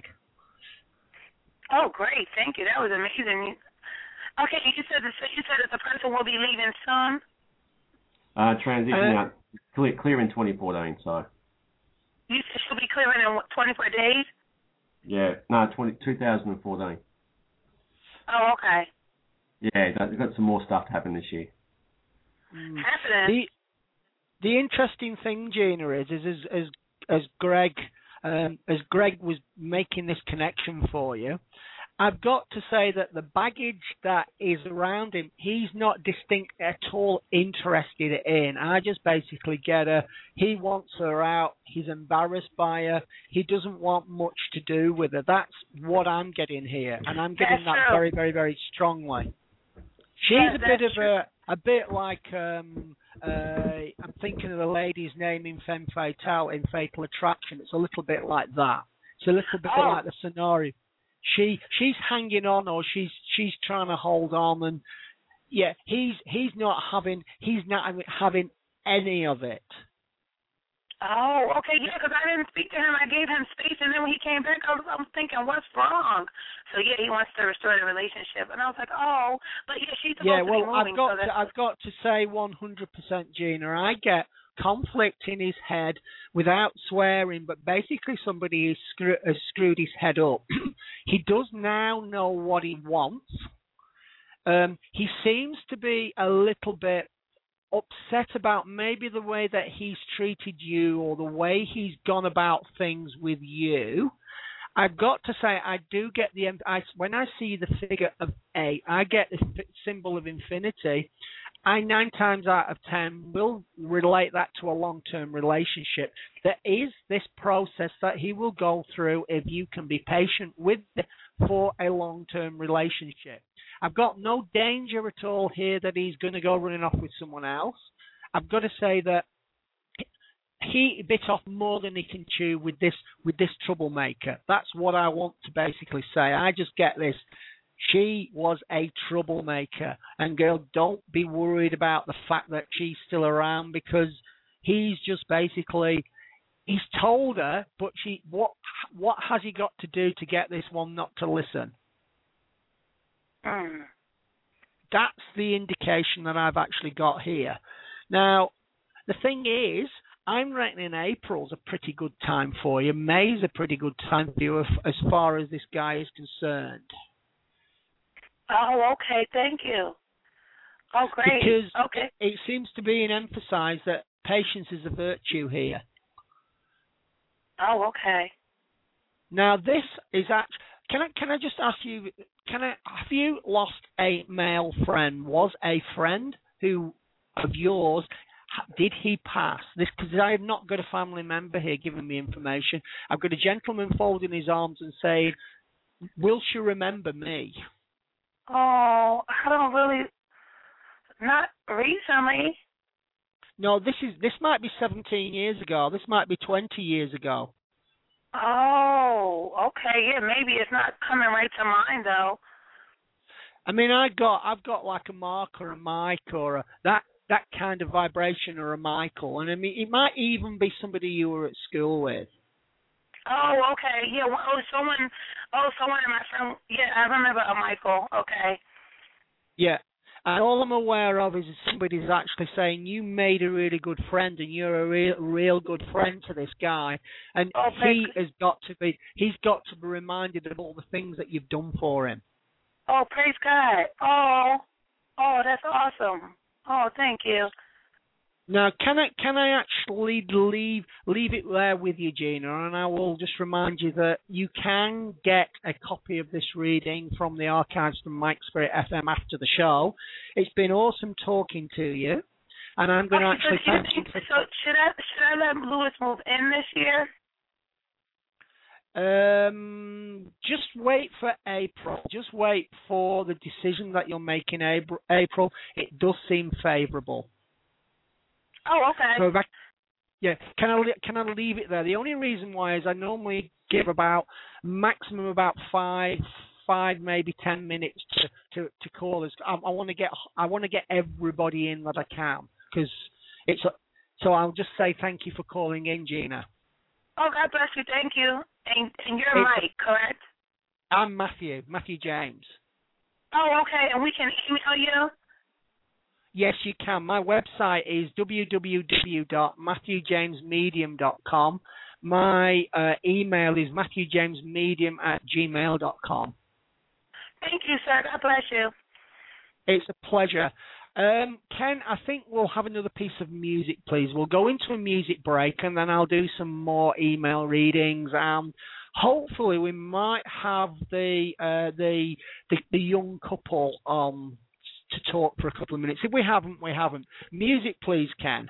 Oh, great! Thank you. That was amazing. Okay, you said that you said that the person will be leaving soon. Uh, transitioning Uh, out, clear, clear in twenty fourteen. So. You said she'll be clearing in what, twenty-four days. Yeah, no, twenty, twenty fourteen. Oh, okay. Yeah, they've got some more stuff to happen this year. Mm. Happening. The the interesting thing, Gina, is is as as, as Greg um, as Greg was making this connection for you, I've got to say that the baggage that is around him, he's not distinct at all interested in. I just basically get her. He wants her out. He's embarrassed by her. He doesn't want much to do with her. That's what I'm getting here, and I'm getting That's that true. very, very, very strongly. She's Yeah, a bit that's of a a bit like um uh I'm thinking of the lady's name in Femme Fatale in Fatal Attraction. It's a little bit like that. It's a little bit Oh. like the scenario. She she's hanging on, or she's she's trying to hold on, and yeah, he's he's not having he's not having any of it. Oh, okay, yeah, because I didn't speak to him. I gave him space, and then when he came back, I was, I was thinking, what's wrong? So yeah, he wants to restore the relationship, and I was like, oh, but yeah, she's supposed Yeah, to well, be moving. I've got so to, that's... I've got to say one hundred percent, Gina. I get conflict in his head without swearing, but basically somebody has, screw, has screwed his head up. He does now know what he wants. Um, he seems to be a little bit upset about maybe the way that he's treated you or the way he's gone about things with you. I've got to say, I do get the I, when I see the figure of eight, I get the f- symbol of infinity. I nine times out of ten will relate that to a long-term relationship. There is this process that he will go through if you can be patient with it for a long-term relationship. I've got no danger at all here that he's going to go running off with someone else. I've got to say that he bit off more than he can chew with this with this troublemaker. That's what I want to basically say. I just get this. She was a troublemaker, and girl, don't be worried about the fact that she's still around, because he's just basically he's told her, but she what what has he got to do to get this one not to listen? Mm. That's the indication that I've actually got here. Now, the thing is, I'm reckoning April's a pretty good time for you. May's a pretty good time for you as, as far as this guy is concerned. Oh, okay, thank you. Oh, great. Because okay. it, it seems to be emphasised that patience is a virtue here. Oh, okay. Now, this is actually... Can I can I just ask you? Can I have you lost a male friend? Was a friend who of yours? Did he pass? This because I have not got a family member here giving me information. I've got a gentleman folding his arms and saying, "Will she remember me?" Oh, I don't really. Not recently. No, this is this might be seventeen years ago. This might be twenty years ago. Oh, okay, yeah, maybe it's not coming right to mind though. I mean, I got I've got like a Mark or a Mike or a, that that kind of vibration or a Michael, and I mean it might even be somebody you were at school with. Oh, okay, yeah. Well, oh, someone, oh, someone in my friend. Yeah, I remember a Michael. Okay. Yeah. And all I'm aware of is somebody's actually saying you made a really good friend and you're a real, real good friend to this guy, and Oh, he thank- has got to be he's got to be reminded of all the things that you've done for him. Oh, praise God. Oh, oh, that's awesome. Oh, thank you. Now, can I can I actually leave leave it there with you, Gina, and I will just remind you that you can get a copy of this reading from the archives from Mike Spirit F M after the show. It's been awesome talking to you, and I'm going to Okay, so actually you thank you think- for. So should I should I let Lewis move in this year? Um, just wait for April. Just wait for the decision that you'll make in April. It does seem favourable. Oh, okay. So if I, yeah, can I can I leave it there? The only reason why is I normally give about maximum about five five maybe ten minutes to, to, to call us. I, I want to get I want to get everybody in that I can because it's. A, so I'll just say thank you for calling in, Gina. Oh, God bless you. Thank you. And, and you're It's, Mike, correct? I'm Matthew. Matthew James. Oh, okay. And we can email you? Yes, you can. My website is w w w dot matthew james medium dot com. My uh, email is matthew james medium at gmail dot com. Thank you, sir. God bless you. It's a pleasure. Um, Ken, I think we'll have another piece of music, please. We'll go into a music break, and then I'll do some more email readings. Um, hopefully, we might have the uh, the, the the young couple um to talk for a couple of minutes. If we haven't, we haven't. Music, please, Ken.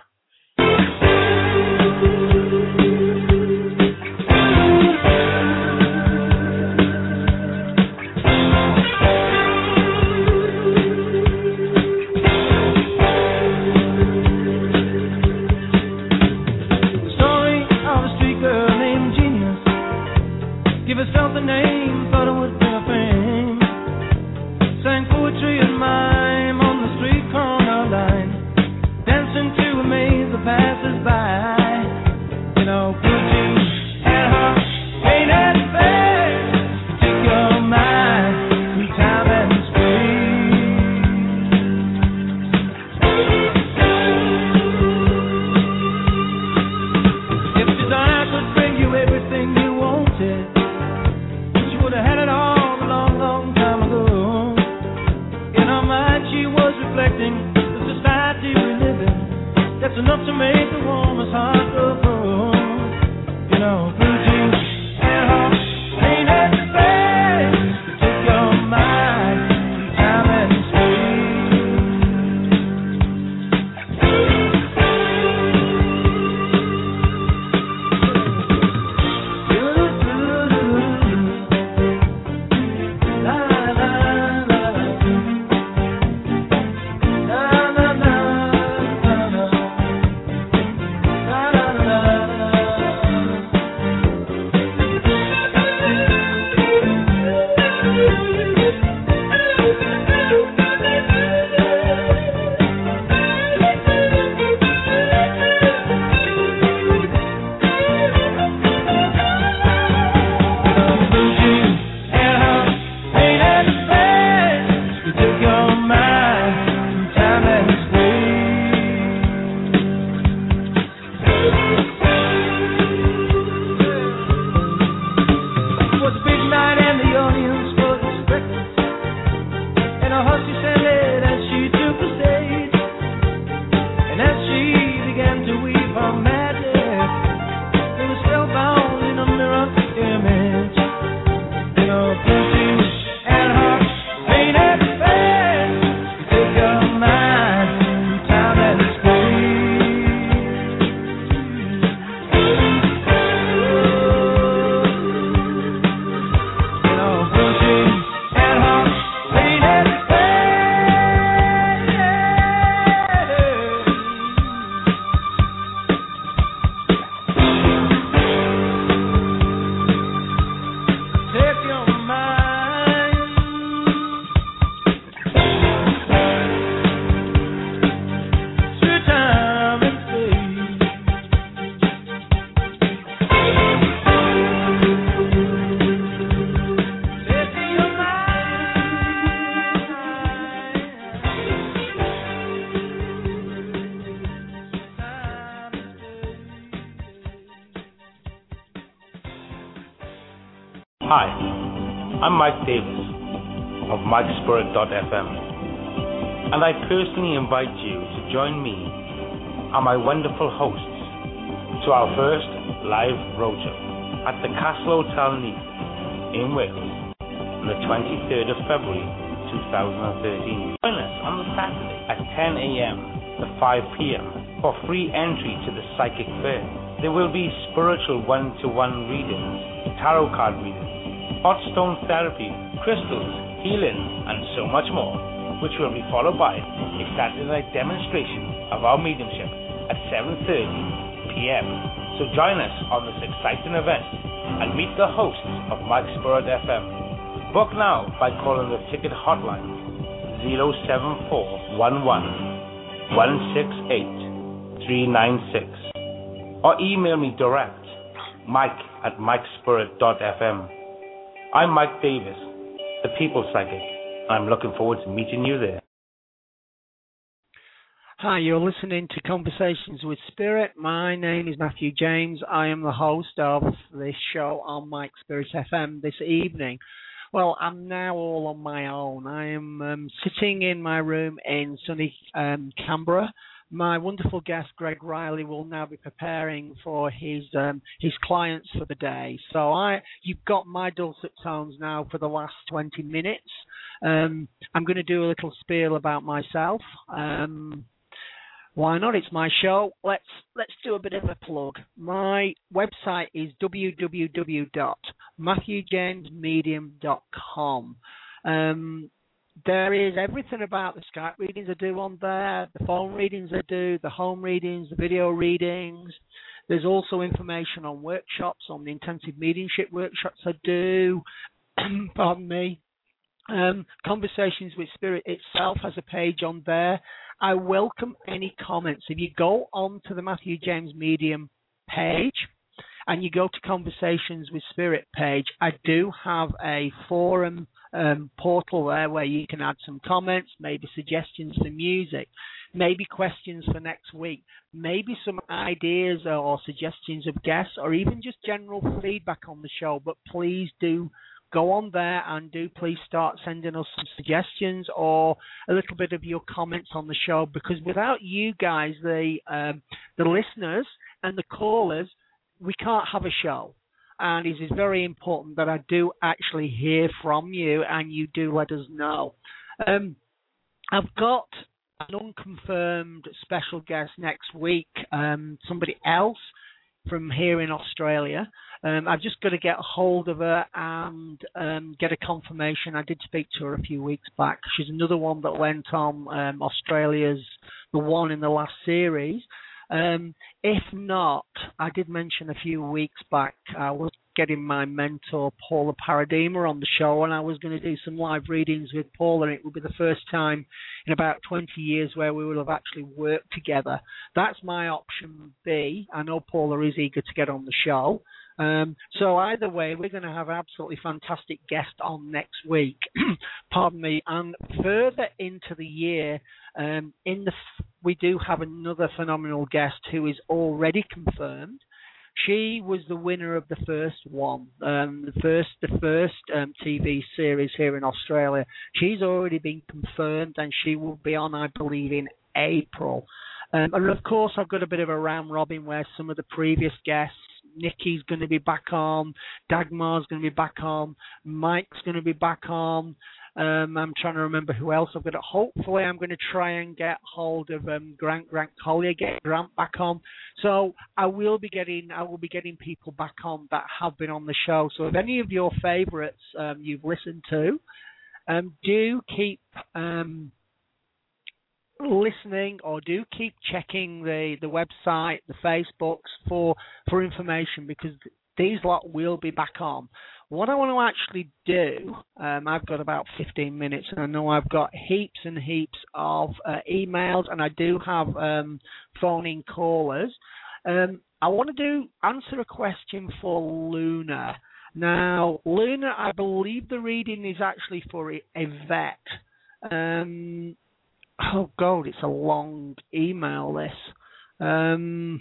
Give herself a name, thought it would bring her fame. Sang poetry and mime on the street corner line, dancing to a maze of passers-by. You know, blue jeans and her painted face, take your mind through time and space. If desire could bring you everything you wanted, I had it all a long, long time ago. In her mind she was reflecting the society we live in. That's enough to make the warmest heart go cold. You know, blue jeans and her painted face, take your mind through time and Hi, I'm Mike Davis of Mike Spirit dot f m, and I personally invite you to join me and my wonderful hosts to our first live roadshow at the Castle Hotel Neath in Wales on the twenty-third of February two thousand thirteen. Join us on the Saturday at ten a m to five p m for free entry to the Psychic Fair. There will be spiritual one-to-one readings, tarot card readings, hot stone therapy, crystals, healing, and so much more, which will be followed by a Saturday night demonstration of our mediumship at seven thirty p m. So join us on this exciting event and meet the hosts of Mike Spirit F M. Book now by calling the ticket hotline zero seven four one one one six eight three nine six or email me direct, Mike at MikeSpirit dot f m. I'm Mike Davis, the People Psychic. I'm looking forward to meeting you there. Hi, you're listening to Conversations with Spirit. My name is Matthew James. I am the host of this show on Mike Spirit F M this evening. Well, I'm now all on my own. I am um, sitting in my room in sunny um, Canberra. My wonderful guest, Greg Riley, will now be preparing for his um, his clients for the day. So I, you've got my dulcet tones now for the last twenty minutes. Um, I'm going to do a little spiel about myself. Um, Why not? It's my show. Let's let's do a bit of a plug. My website is w w w dot matthew james medium dot com. Um, there is everything about the Skype readings I do on there, the phone readings I do, the home readings, the video readings. There's also information on workshops, on the intensive mediumship workshops I do. Pardon me. Um, Conversations with Spirit itself has a page on there. I welcome any comments. If you go on to the Matthew James Medium page and you go to Conversations with Spirit page, I do have a forum um, portal there where you can add some comments, maybe suggestions for music, maybe questions for next week, maybe some ideas or suggestions of guests, or even just general feedback on the show. But please do go on there and do please start sending us some suggestions or a little bit of your comments on the show, because without you guys, the um, the listeners and the callers, we can't have a show. And it is very important that I do actually hear from you and you do let us know. Um, I've got an unconfirmed special guest next week, um, somebody else from here in Australia. Um, I've just got to get a hold of her and um, get a confirmation. I did speak to her a few weeks back. She's another one that went on um, Australia's The One in the last series. Um, if not, I did mention a few weeks back I was getting my mentor Paula Paradema on the show, and I was going to do some live readings with Paula, and it would be the first time in about twenty years where we would have actually worked together. That's my option B. I know Paula is eager to get on the show. Um, so either way, we're going to have an absolutely fantastic guest on next week. Pardon me. And further into the year, um, in the f- we do have another phenomenal guest who is already confirmed. She was the winner of the first one, um, the first the first um, T V series here in Australia. She's already been confirmed, and she will be on, I believe, in April. Um, and of course, I've got a bit of a round robin where some of the previous guests, Nikki's going to be back on, Dagmar's going to be back on, Mike's going to be back on. Um, I'm trying to remember who else I've got. To, hopefully, I'm going to try and get hold of um, Grant Grant Collier, get Grant back on. So I will be getting I will be getting people back on that have been on the show. So if any of your favourites um, you've listened to, um, do keep um, listening, or do keep checking the, the website, the Facebooks for for information, because these lot will be back on. What I want to actually do, um, I've got about fifteen minutes, and I know I've got heaps and heaps of uh, emails, and I do have um, phone-in callers. Um, I want to do answer a question for Luna. Now, Luna, I believe the reading is actually for a, a vet. Um, oh, God, it's a long email, this. Um...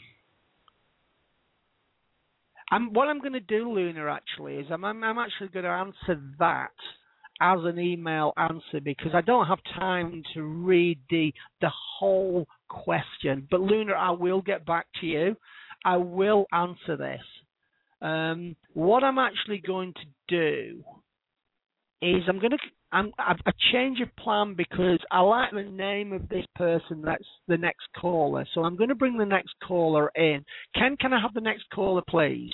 I'm, what I'm going to do, Luna, actually, is I'm, I'm, I'm actually going to answer that as an email answer, because I don't have time to read the the whole question. But, Luna, I will get back to you. I will answer this. Um, what I'm actually going to do is I'm going to I'm, I've a change of plan, because I like the name of this person that's the next caller. So I'm going to bring the next caller in. Ken, can I have the next caller, please?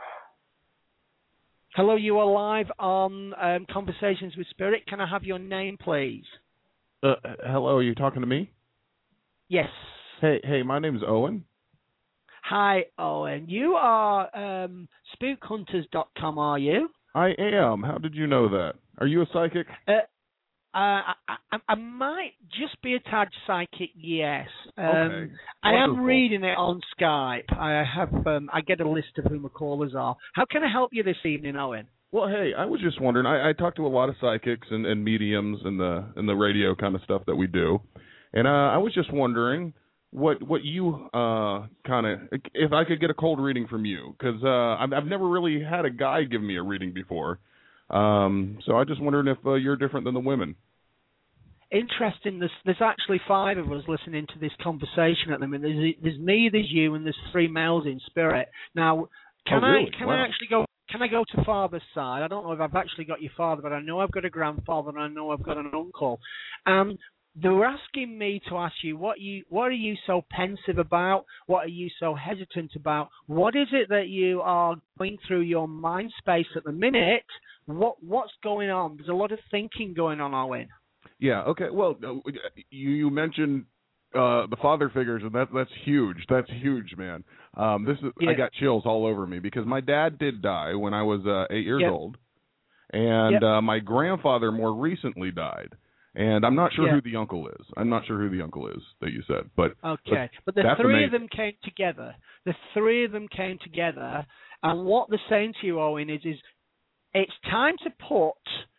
Hello, you are live on um, Conversations with Spirit. Can I have your name, please? Uh, hello, are you talking to me? Yes. Hey, hey, my name's Owen. Hi, Owen. You are um, spook hunters dot com, are you? I am. How did you know that? Are you a psychic? Uh, I, I, I might just be a tad psychic, yes. Um, Okay. I am Wonderful. reading it on Skype. I have, um, I get a list of who my callers are. How can I help you this evening, Owen? Well, hey, I was just wondering. I, I talk to a lot of psychics and, and mediums and the and the radio kind of stuff that we do, and uh, I was just wondering what what you uh, kind of if I could get a cold reading from you, because uh, I've, I've never really had a guy give me a reading before, um, so I just wondering if uh, you're different than the women. Interesting. There's, there's actually five of us listening to this conversation at the minute. There's, there's me, there's you, and there's three males in spirit. Now, can Oh, really? I can Wow. I actually go? Can I go to father's side? I don't know if I've actually got your father, but I know I've got a grandfather and I know I've got an uncle. Um, they were asking me to ask you what you what are you so pensive about? What are you so hesitant about? What is it that you are going through your mind space at the minute? What what's going on? There's a lot of thinking going on, Owen. Yeah. Okay. Well, uh, you you mentioned uh, the father figures, and that that's huge. That's huge, man. Um, this is Yeah. I got chills all over me because my dad did die when I was uh, eight years Yep. old, and Yep. uh, my grandfather more recently died. And I'm not sure Yeah. who the uncle is. I'm not sure who the uncle is that you said, but Okay, but the that's three amazing. of them came together. The three of them came together, and what they're saying to you, Owen, is, is it's time to put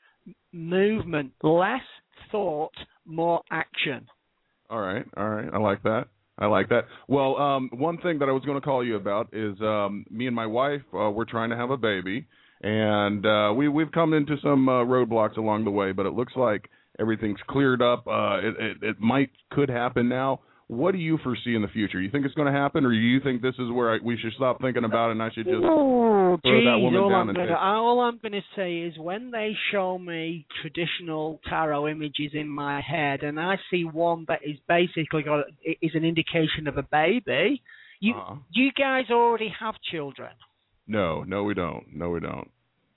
movement, less thought, more action. All right, all right. I like that. I like that. Well, um, one thing that I was going to call you about is um, me and my wife, uh, we're trying to have a baby, and uh, we, we've come into some uh, roadblocks along the way, but it looks like everything's cleared up. Uh, it, it, it might, could happen now. What do you foresee in the future? You think it's going to happen, or do you think this is where I, we should stop thinking about it and I should just Oh, throw that geez, woman all down I'm and gonna, take- all I'm going to say is when they show me traditional tarot images in my head, and I see one that is basically got is an indication of a baby. You, Uh-huh. you guys already have children. No, no, we don't. No, we don't.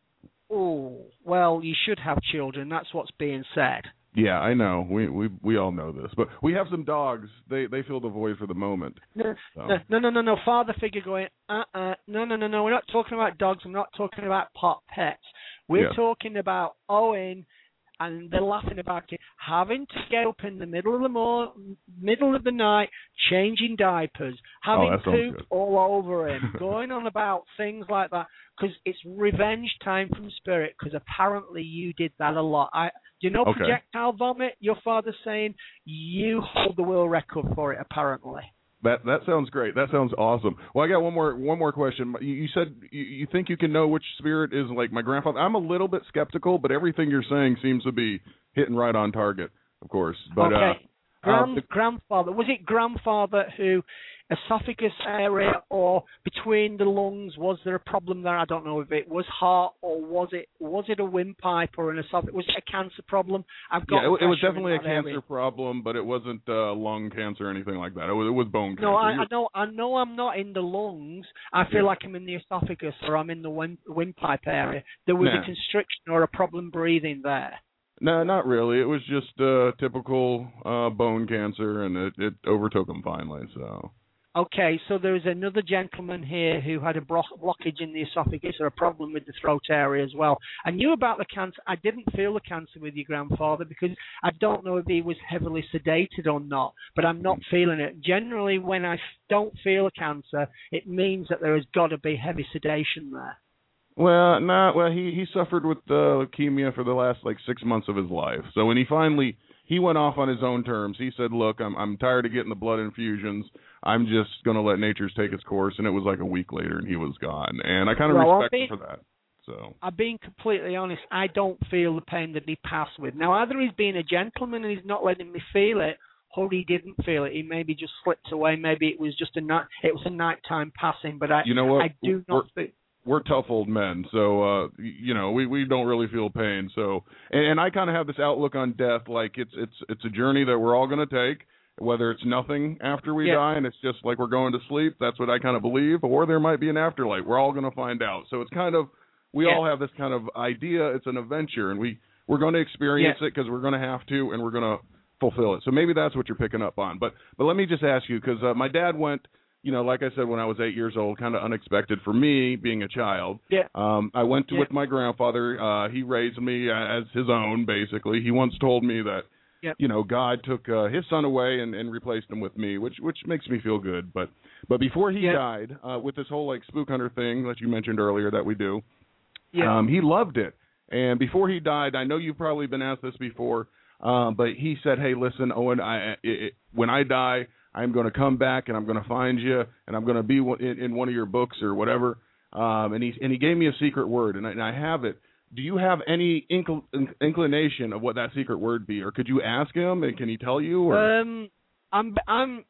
Oh, well, you should have children. That's what's being said. Yeah, I know. We we we all know this, but we have some dogs. They they fill the void for the moment. No, So. no, no, no, no, no. Father figure going, uh-uh, no, no, no, no. We're not talking about dogs. I'm not talking about pot pets. We're Yeah. talking about Owen, and they're laughing about it, having to get up in the middle of the mor- middle of the night, changing diapers, having Oh, that sounds poop good. all over him, going on about things like that, because it's revenge time from spirit, because apparently you did that a lot. I, do you know Okay. projectile vomit? Your father's saying you hold the world record for it, apparently. That that sounds great. That sounds awesome. Well, I got one more one more question. You, you said you, you think you can know which spirit is like my grandfather. I'm a little bit skeptical, but everything you're saying seems to be hitting right on target, of course. But okay. uh, Grand, uh, grandfather, was it grandfather who, esophagus area or between the lungs, was there a problem there? I don't know if it was heart or was it was it a windpipe or an esophagus? Was it a cancer problem? I've got yeah, it, it was pressure in definitely a that cancer area. problem, but it wasn't uh, lung cancer or anything like that. It was, it was bone cancer. No, I, You- I know. I know. I'm not in the lungs. I feel Yeah. like I'm in the esophagus or I'm in the wind, windpipe area. There was Nah. a constriction or a problem breathing there. No, not really. It was just uh, typical uh, bone cancer, and it, it overtook him finally. So. Okay, so there's another gentleman here who had a bro- blockage in the esophagus or a problem with the throat area as well. I knew about the cancer. I didn't feel the cancer with your grandfather because I don't know if he was heavily sedated or not, but I'm not feeling it. Generally, when I don't feel a cancer, it means that there has got to be heavy sedation there. Well, no, well, he he suffered with uh, leukemia for the last like six months of his life. So when he finally he went off on his own terms, he said, "Look, I'm I'm tired of getting the blood infusions. I'm just going to let nature's take its course." And it was like a week later, and he was gone. And I kind of Well, respect I'll him be- for that. So I'm being completely honest. I don't feel the pain that he passed with. Now, either he's being a gentleman and he's not letting me feel it, or he didn't feel it. He maybe just slipped away. Maybe it was just a night. It was a nighttime passing. But I, you know what? I do not feel. We're tough old men, so uh you know we we don't really feel pain. So and, and I kind of have this outlook on death, like it's it's it's a journey that we're all going to take, whether it's nothing after we Yeah. die and it's just like we're going to sleep. That's what I kind of believe, or there might be an afterlife. We're all going to find out. So it's kind of we Yeah. all have this kind of idea. It's an adventure, and we we're going to experience Yeah. it because we're going to have to, and we're going to fulfill it. So maybe that's what you're picking up on. But but let me just ask you, because uh, my dad went you know, like I said, when I was eight years old, kind of unexpected for me being a child. Yeah. Um, I went to, yeah. with my grandfather. Uh, he raised me as his own, basically. He once told me that, Yep. you know, God took uh, his son away and, and replaced him with me, which which makes me feel good. But but before he yep. died, uh, with this whole like spook hunter thing that you mentioned earlier that we do, yep. um, he loved it. And before he died, I know you've probably been asked this before, um, but he said, "Hey, listen, Owen, I, it, when I die, I'm going to come back and I'm going to find you and I'm going to be in, in one of your books or whatever." Um, and he and he gave me a secret word, and I, and I have it. Do you have any incl- inclination of what that secret word be, or could you ask him and can he tell you? Or? Um, I'm, I'm,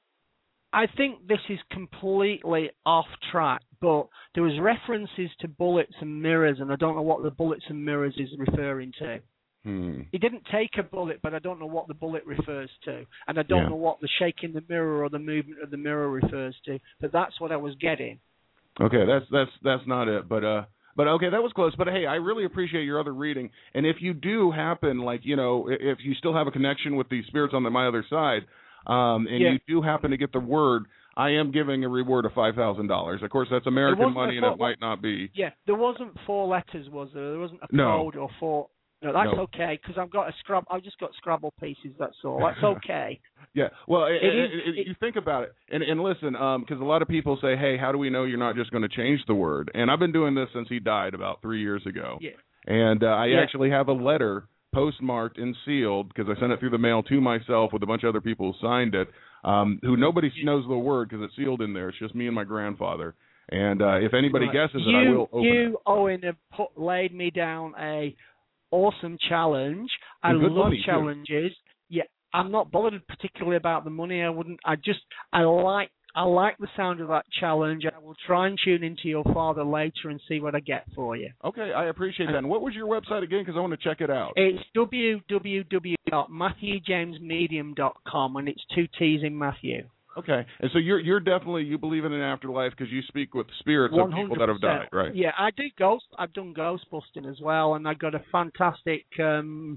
I think this is completely off track, but there was references to bullets and mirrors, and I don't know what the bullets and mirrors is referring to. Hmm. He didn't take a bullet, but I don't know what the bullet refers to, and I don't yeah. know what the shaking the mirror or the movement of the mirror refers to. But that's what I was getting. Okay, that's that's that's not it, but uh. But, okay, that was close. But, hey, I really appreciate your other reading. And if you do happen, like, you know, if you still have a connection with the spirits on the, my other side, um, and yeah. you do happen to get the word, I am giving a reward of five thousand dollars. Of course, that's American money, and it might not be. Yeah, there wasn't four letters, was there? There wasn't a no. code or four. No, that's no. okay, because I've got a scrub. I've just got Scrabble pieces, that's all. That's okay. yeah, well, it, it it, is, it, it, you think about it. And, and listen, because um, a lot of people say, hey, how do we know you're not just going to change the word? And I've been doing this since he died about three years ago. Yeah. And uh, I yeah. actually have a letter postmarked and sealed, because I sent it through the mail to myself with a bunch of other people who signed it, um, who nobody knows the word because it's sealed in there. It's just me and my grandfather. And uh, if anybody right. guesses you, it, I will open you, it. Owen, have put, laid me down a awesome challenge. I good love money, challenges. Too. Yeah, I'm not bothered particularly about the money. I wouldn't. I just I like I like the sound of that challenge. I will try and tune into your father later and see what I get for you. Okay, I appreciate that. And what was your website again? Because I want to check it out. It's w w w dot matthew james medium dot com, and it's two T's in Matthew. Okay, and so you're you're definitely, you believe in an afterlife because you speak with spirits of people that have died, right? Yeah, I do ghost. I've done ghost busting as well, and I got a fantastic um,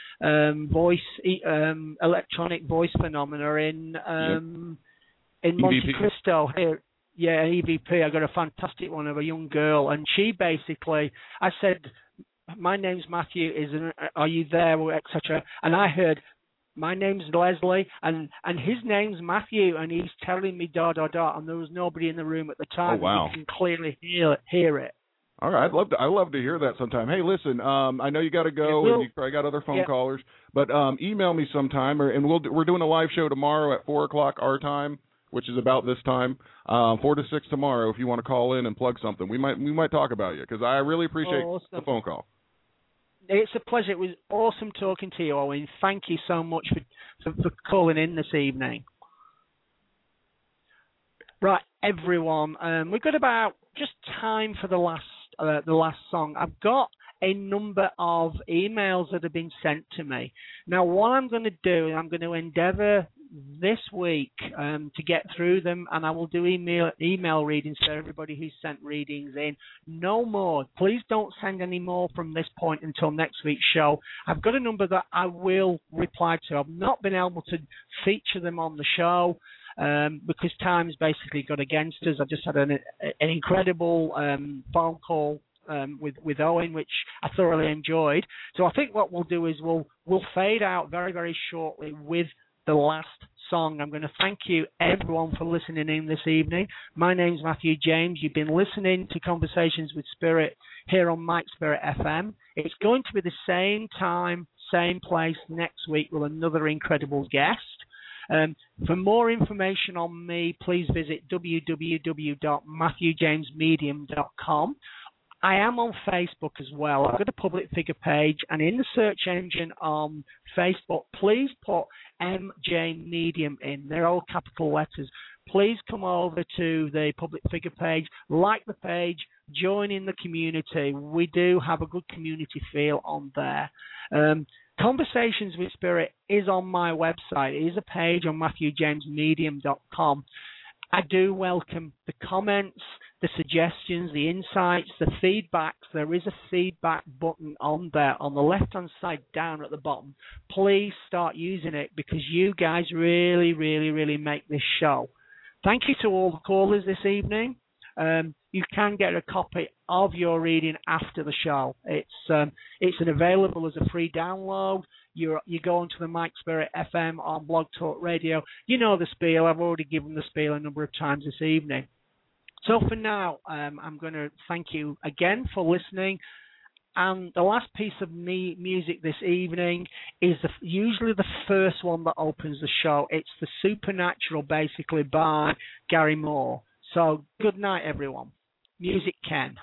um, voice, um, electronic voice phenomena in um, yep. in Monte E V P. Cristo here. Yeah, E V P. I got a fantastic one of a young girl, and she basically, I said, "My name's Matthew. Is are you there?" et cetera. And I heard, "My name's Leslie, and, and his name's Matthew, and he's telling me da da da," and there was nobody in the room at the time. Oh, wow. You can clearly hear hear it. All right, I'd love to. I love to hear that sometime. Hey, listen, um, I know you got to go, will. and you probably got other phone yeah. callers, but um, email me sometime, or, and we'll we're doing a live show tomorrow at four o'clock our time, which is about this time, um, four to six tomorrow. If you want to call in and plug something, we might we might talk about you because I really appreciate oh, awesome. the phone call. It's a pleasure. It was awesome talking to you, Owen. Thank you so much for, for, for calling in this evening. Right, everyone, um, we've got about just time for the last uh, the last song. I've got a number of emails that have been sent to me. Now, what I'm going to do, I'm going to endeavour this week um, to get through them, and I will do email email readings for everybody who sent readings in. No more. Please don't send any more from this point until next week's show. I've got a number that I will reply to. I've not been able to feature them on the show um, because time's basically got against us. I just had an, an incredible um, phone call Um, with with Owen, which I thoroughly enjoyed. So I think what we'll do is we'll we'll fade out very very shortly with the last song. I'm going to thank you everyone for listening in this evening. My name's Matthew James. You've been listening to Conversations with Spirit here on Mike Spirit F M. It's going to be the same time, same place next week with another incredible guest. Um, for more information on me, please visit w w w dot matthew james medium dot com. I am on Facebook as well. I've got a public figure page, and in the search engine on Facebook, please put M J Medium in. They're all capital letters. Please come over to the public figure page, like the page, join in the community. We do have a good community feel on there. Um, Conversations with Spirit is on my website. It is a page on matthew james medium dot com. I do welcome the comments, the suggestions, the insights, the feedbacks. There is a feedback button on there on the left-hand side down at the bottom. Please start using it because you guys really, really, really make this show. thank you to all the callers this evening. Um, you can get a copy of your reading after the show. It's um, it's an available as a free download. You you go onto the Mike Spirit F M on Blog Talk Radio. You know the spiel. I've already given the spiel a number of times this evening. So for now, um, I'm going to thank you again for listening. And the last piece of me music this evening is the, usually the first one that opens the show. It's the Supernatural, basically, by Gary Moore. So good night, everyone. Music Ken.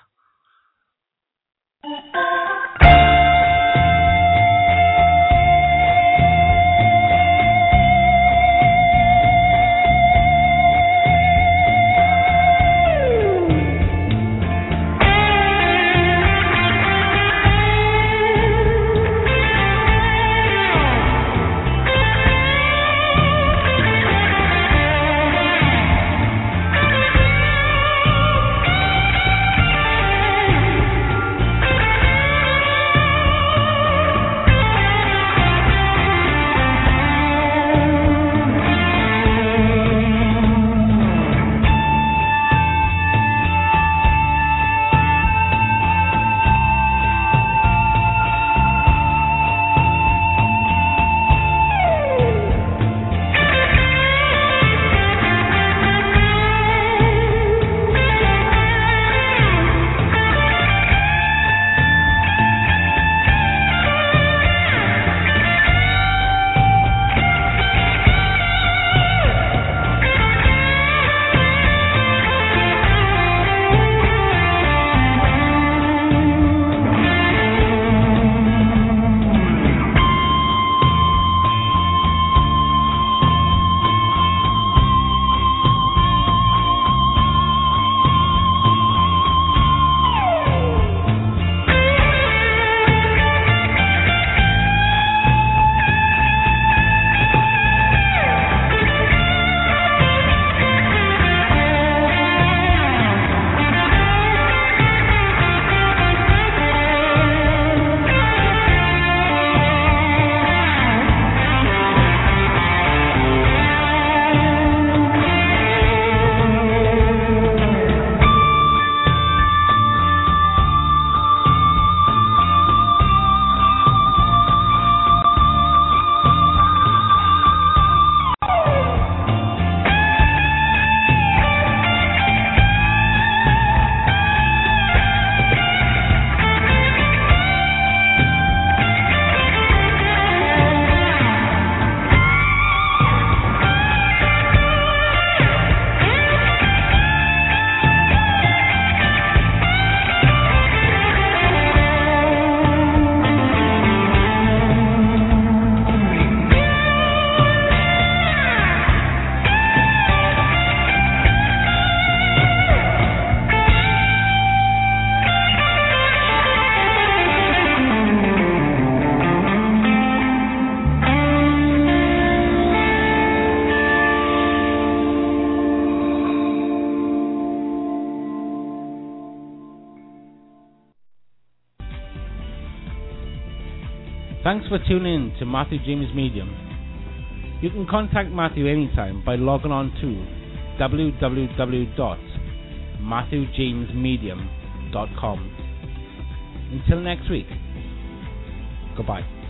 Thanks for tuning in to Matthew James Medium. You can contact Matthew anytime by logging on to w w w dot matthew james medium dot com. Until next week, goodbye.